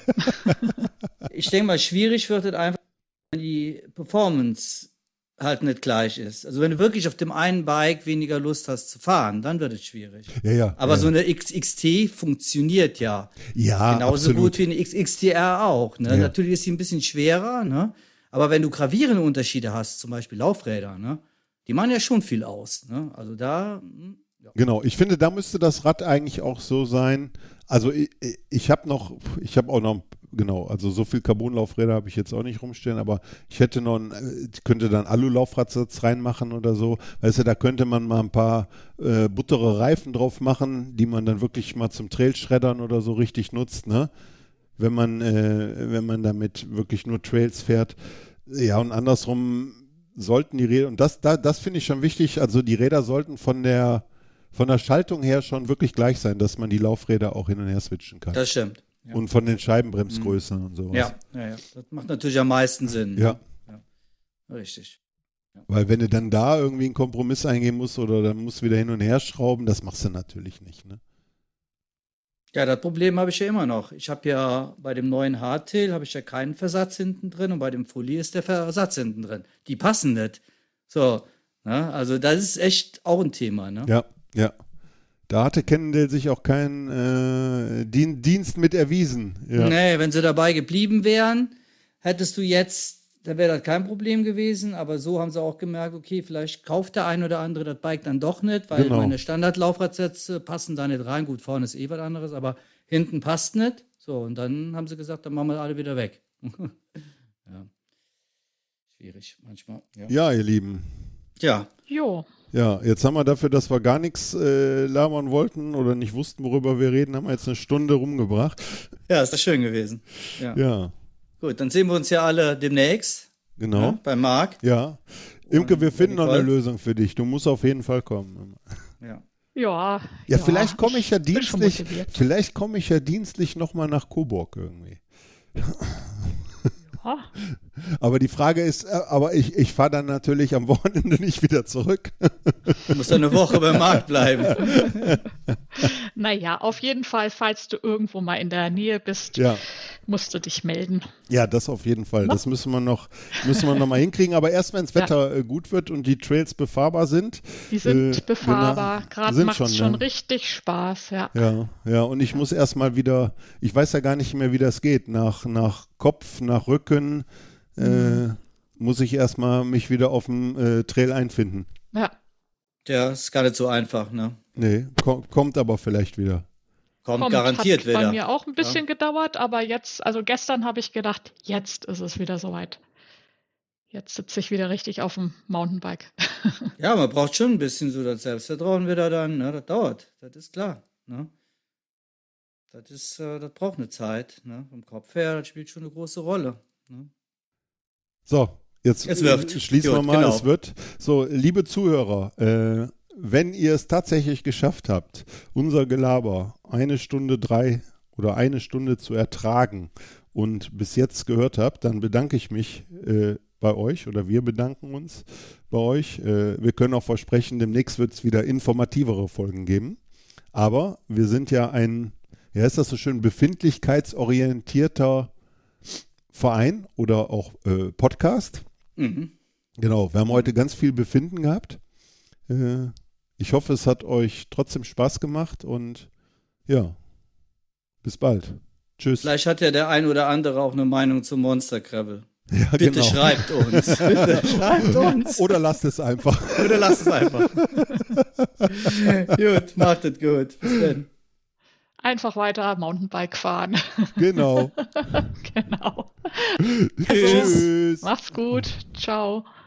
Ich denke mal, schwierig wird es einfach, wenn die Performance halt nicht gleich ist. Also wenn du wirklich auf dem einen Bike weniger Lust hast zu fahren, dann wird es schwierig. Ja. Aber so eine XT funktioniert ja. Ja, genauso absolut. gut wie eine XTR auch. Ne? Ja. Natürlich ist sie ein bisschen schwerer, ne? Aber wenn du gravierende Unterschiede hast, zum Beispiel Laufräder, ne? Die machen ja schon viel aus. Ne? Also da. Ja. Genau, ich finde, da müsste das Rad eigentlich auch so sein. Also ich habe auch noch, genau, also so viel Carbonlaufräder habe ich jetzt auch nicht rumstehen, aber ich hätte noch könnte dann Alu-Laufradsatz reinmachen oder so. Weißt du, da könnte man mal ein paar buttere Reifen drauf machen, die man dann wirklich mal zum Trailschreddern oder so richtig nutzt, ne? Wenn man damit wirklich nur Trails fährt. Ja, und andersrum sollten die Räder, und das finde ich schon wichtig, also die Räder sollten von der Schaltung her schon wirklich gleich sein, dass man die Laufräder auch hin und her switchen kann. Das stimmt. Ja. Und von den Scheibenbremsgrößen und sowas. Ja. Das macht natürlich am meisten Sinn. Ja. Richtig. Ja. Weil wenn du dann da irgendwie einen Kompromiss eingehen musst oder dann musst du wieder hin und her schrauben, das machst du natürlich nicht, ne? Ja, das Problem habe ich ja immer noch. Ich habe ja bei dem neuen Hardtail habe ich ja keinen Versatz hinten drin und bei dem Fully ist der Versatz hinten drin. Die passen nicht. So, ne? Also das ist echt auch ein Thema, ne? Ja. Da hatte Cannondale sich auch keinen Dienst mit erwiesen. Ja. Nee, wenn sie dabei geblieben wären, hättest du jetzt, da wäre das kein Problem gewesen, aber so haben sie auch gemerkt, okay, vielleicht kauft der ein oder andere das Bike dann doch nicht, weil meine Standardlaufradsätze passen da nicht rein. Gut, vorne ist eh was anderes, aber hinten passt nicht. So, und dann haben sie gesagt, dann machen wir alle wieder weg. Ja. Schwierig manchmal. Ja, ihr Lieben. Ja. Jo. Ja, jetzt haben wir dafür, dass wir gar nichts labern wollten oder nicht wussten, worüber wir reden, haben wir jetzt eine Stunde rumgebracht. Ja, ist das schön gewesen. Ja. Gut, dann sehen wir uns ja alle demnächst. Genau. Ja, bei Marc. Ja. Imke, wir finden noch eine Nicole. Lösung für dich. Du musst auf jeden Fall kommen. Ja. Ja, vielleicht komme ich ja bin schon dienstlich, motiviert. nochmal nach Coburg irgendwie. Ja. Aber die Frage ist, ich fahre dann natürlich am Wochenende nicht wieder zurück. Du musst eine Woche beim Marc bleiben. Naja, auf jeden Fall, falls du irgendwo mal in der Nähe bist, Ja. musst du dich melden. Ja, das auf jeden Fall. Das müssen wir noch mal hinkriegen. Aber erst wenn das Wetter gut wird und die Trails befahrbar sind. Die sind befahrbar. Gerade macht es schon ne? richtig Spaß, ja. Ja. Und ich muss erst mal wieder, ich weiß ja gar nicht mehr, wie das geht. Nach Kopf, nach Rücken muss ich erst mal mich wieder auf dem Trail einfinden. Ja. Ja, ist gar nicht so einfach, ne? Nee, kommt aber vielleicht wieder. Kommt garantiert hat wieder. Bei mir auch ein bisschen gedauert, aber jetzt, also gestern habe ich gedacht, jetzt ist es wieder soweit. Jetzt sitze ich wieder richtig auf dem Mountainbike. Ja, man braucht schon ein bisschen so das Selbstvertrauen wieder dann, ne? Das dauert, das ist klar, ne? Das braucht eine Zeit, ne? Vom Kopf her, das spielt schon eine große Rolle, ne? So, jetzt Es wird. schließen wir Gut, mal, genau. es wird. So, liebe Zuhörer, wenn ihr es tatsächlich geschafft habt, unser Gelaber 1 Stunde 3 oder 1 Stunde zu ertragen und bis jetzt gehört habt, dann bedanke ich mich bei euch oder wir bedanken uns bei euch. Wir können auch versprechen, demnächst wird es wieder informativere Folgen geben. Aber wir sind ja ist das so schön, befindlichkeitsorientierter Verein oder auch Podcast. Mhm. Genau, wir haben heute ganz viel Befinden gehabt. Ich hoffe, es hat euch trotzdem Spaß gemacht und ja, bis bald. Tschüss. Vielleicht hat ja der ein oder andere auch eine Meinung zum Monster Gravel. Ja, Bitte genau. schreibt uns. Bitte schreibt uns. Oder lasst es einfach. Oder lasst es einfach. Gut, macht es gut. Bis dann. Einfach weiter Mountainbike fahren. Genau. Genau. Tschüss. Tschüss. Macht's gut. Ciao.